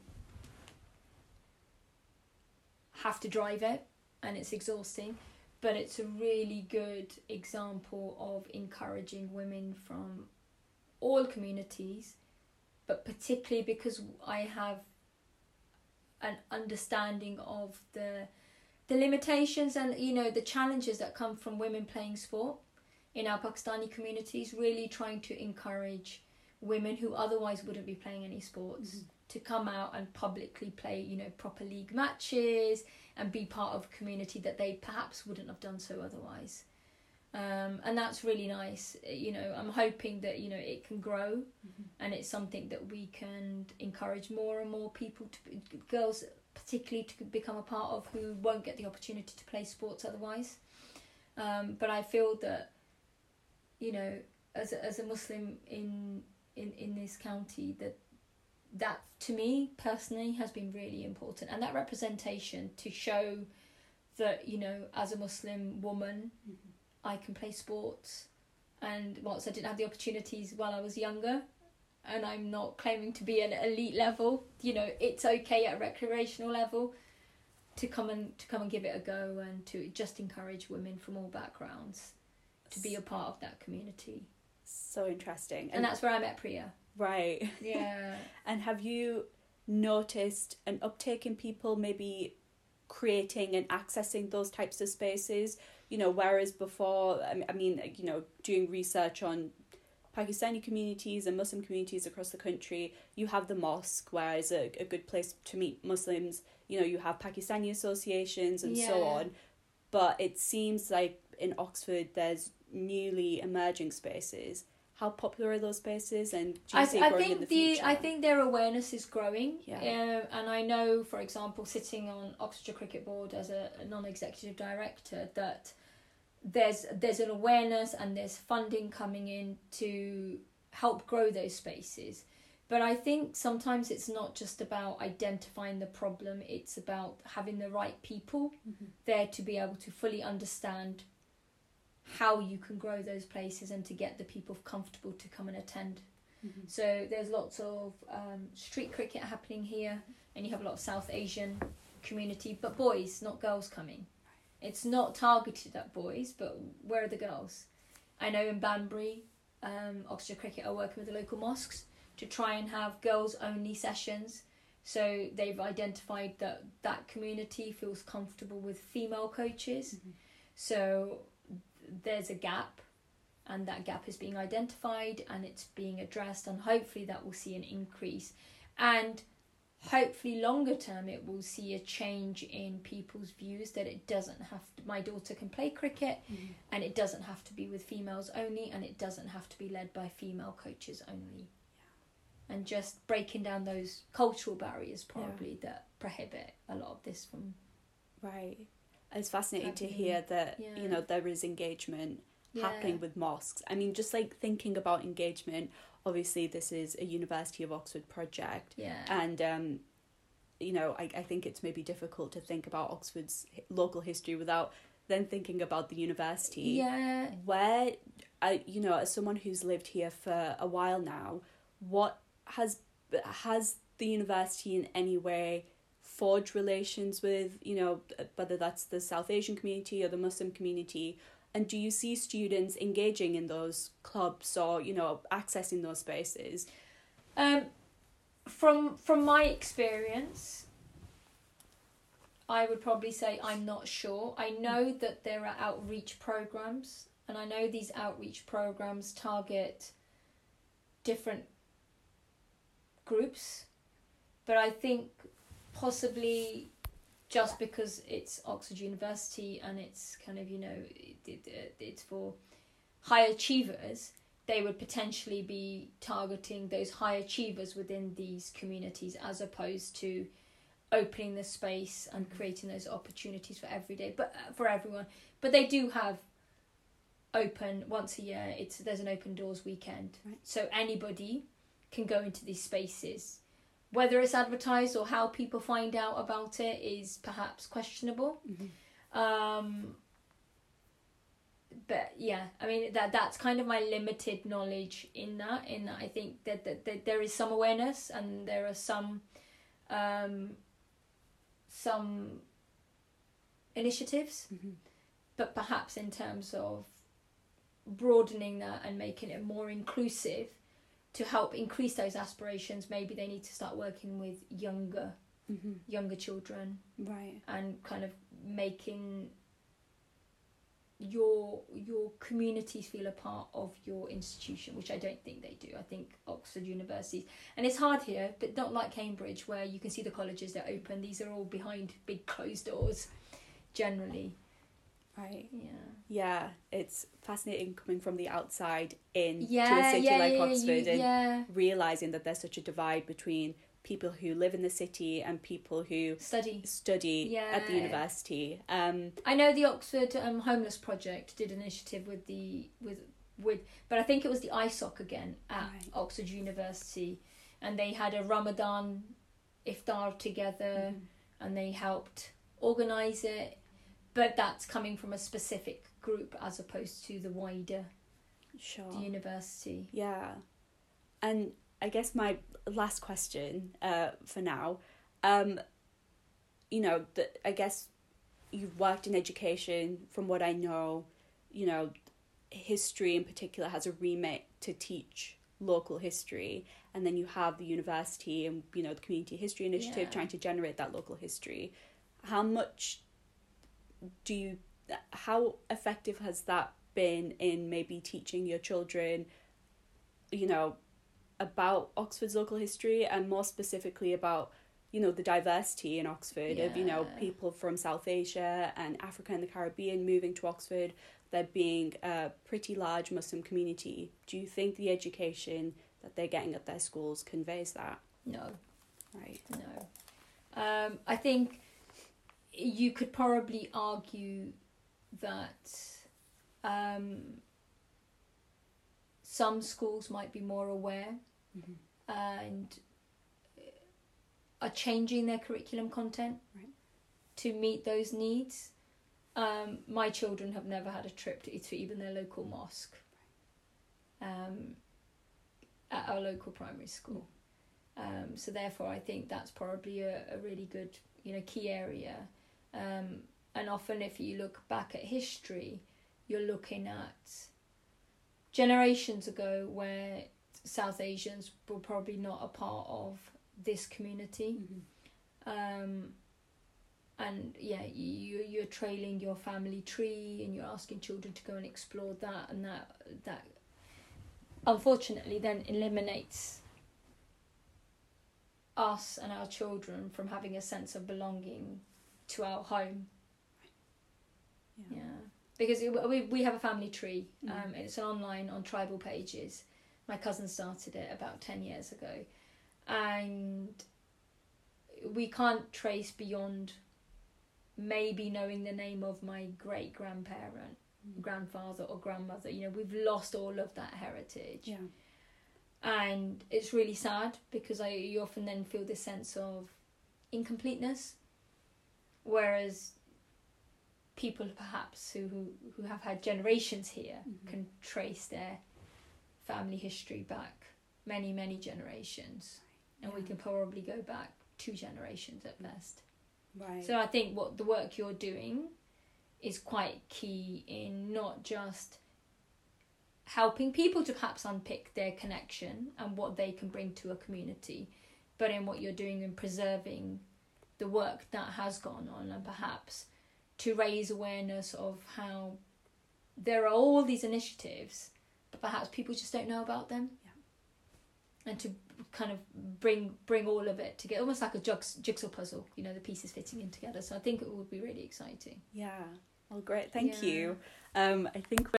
have to drive it, and it's exhausting, but it's a really good example of encouraging women from all communities, but particularly because I have an understanding of the limitations and, you know, the challenges that come from women playing sport in our Pakistani communities, really trying to encourage women who otherwise wouldn't be playing any sports to come out and publicly play, you know, proper league matches and be part of a community that they perhaps wouldn't have done so otherwise. And that's really nice. You know, I'm hoping that, you know, it can grow and it's something that we can encourage more and more people, girls particularly, to become a part of, who won't get the opportunity to play sports otherwise. But I feel that, you know, as a Muslim in this county, that to me personally has been really important, and that representation to show that, you know, as a Muslim woman, I can play sports, and whilst I didn't have the opportunities while I was younger, and I'm not claiming to be an elite level, you know, it's okay at a recreational level to come and give it a go, and to just encourage women from all backgrounds to be a part of that community. So interesting. And that's where I met Priya. Right. Yeah. And have you noticed an uptake in people maybe creating and accessing those types of spaces. You know, whereas before, I mean, you know, doing research on Pakistani communities and Muslim communities across the country, you have the mosque, where is a good place to meet Muslims. You know, you have Pakistani associations and so on. But it seems like in Oxford there's newly emerging spaces. How popular are those spaces, and do you see it growing in the future? I think their awareness is growing. Yeah. And I know, for example, sitting on Oxfordshire Cricket Board as a non-executive director, that there's an awareness and there's funding coming in to help grow those spaces. But I think sometimes it's not just about identifying the problem, it's about having the right people there to be able to fully understand how you can grow those places and to get the people comfortable to come and attend. So there's lots of street cricket happening here, and you have a lot of South Asian community, but boys, not girls coming. It's not targeted at boys, but where are the girls? I know in Banbury, Oxfordshire Cricket are working with the local mosques to try and have girls-only sessions. So they've identified that that community feels comfortable with female coaches. So there's a gap, and that gap is being identified and it's being addressed, and hopefully that will see an increase. And hopefully longer term it will see a change in people's views, that it doesn't have to, my daughter can play cricket and it doesn't have to be with females only, and it doesn't have to be led by female coaches only. And just breaking down those cultural barriers probably that prohibit a lot of this from It's fascinating to hear that you know, there is engagement happening with mosques. I mean, just like thinking about engagement, obviously this is a University of Oxford project, and you know, I think it's maybe difficult to think about Oxford's local history without then thinking about the university. Where, you know, as someone who's lived here for a while now, what has the university in any way forged relations with, you know, whether that's the South Asian community or the Muslim community? And do you see students engaging in those clubs or, you know, accessing those spaces? From my experience, I would probably say I'm not sure. I know that there are outreach programs, and I know these outreach programs target different groups, but I think possibly just because it's Oxford University and it's kind of, you know, it's for high achievers, they would potentially be targeting those high achievers within these communities, as opposed to opening the space and creating those opportunities for for everyone. But they do have open once a year. There's an open doors weekend, so anybody can go into these spaces. Whether it's advertised or how people find out about it is perhaps questionable. But yeah, I mean, that's kind of my limited knowledge in that I think that there is some awareness, and there are some initiatives, but perhaps in terms of broadening that and making it more inclusive to help increase those aspirations, maybe they need to start working with younger children, and kind of making your communities feel a part of your institution, which I don't think they do. I think Oxford University, and it's hard here, but not like Cambridge, where you can see the colleges that are open. These are all behind big closed doors generally. Yeah, it's fascinating coming from the outside to a city like Oxford and realising that there's such a divide between people who live in the city and people who study at the university. I know the Oxford Homeless Project did an initiative with but I think it was the ISOC again at Oxford University, and they had a Ramadan iftar together, and they helped organise it. But that's coming from a specific group as opposed to the wider the university. Yeah. And I guess my last question for now, you know, I guess you've worked in education. From what I know, you know, history in particular has a remit to teach local history, and then you have the university and, you know, the Community History Initiative trying to generate that local history. how much how effective has that been in maybe teaching your children, you know, about Oxford's local history, and more specifically about, you know, the diversity in Oxford of, you know, people from South Asia and Africa and the Caribbean moving to Oxford, there being a pretty large Muslim community? Do you think the education that they're getting at their schools conveys that? No. Right. No. I think you could probably argue that some schools might be more aware and are changing their curriculum content to meet those needs. My children have never had a trip to even their local mosque at our local primary school. So therefore I think that's probably a really good, you know, key area. And often if you look back at history, you're looking at generations ago where South Asians were probably not a part of this community. And yeah, you're trailing your family tree and you're asking children to go and explore that, and that unfortunately then eliminates us and our children from having a sense of belonging to our home. Yeah. Because we have a family tree. It's online on tribal pages. My cousin started it about 10 years ago, and we can't trace beyond maybe knowing the name of my great grandparent, grandfather or grandmother. You know, we've lost all of that heritage. Yeah. And it's really sad because you often then feel this sense of incompleteness, whereas people perhaps who have had generations here can trace their family history back many generations, and we can probably go back 2 generations at best. Right. So I think what the work you're doing is quite key in not just helping people to perhaps unpick their connection and what they can bring to a community, but in what you're doing in preserving the work that has gone on, and perhaps to raise awareness of how there are all these initiatives, but perhaps people just don't know about them. Yeah. And to kind of bring all of it together, almost like a jigsaw puzzle, you know, the pieces fitting in together. So I think it would be really exciting. Yeah. Well, great. Thank you. I think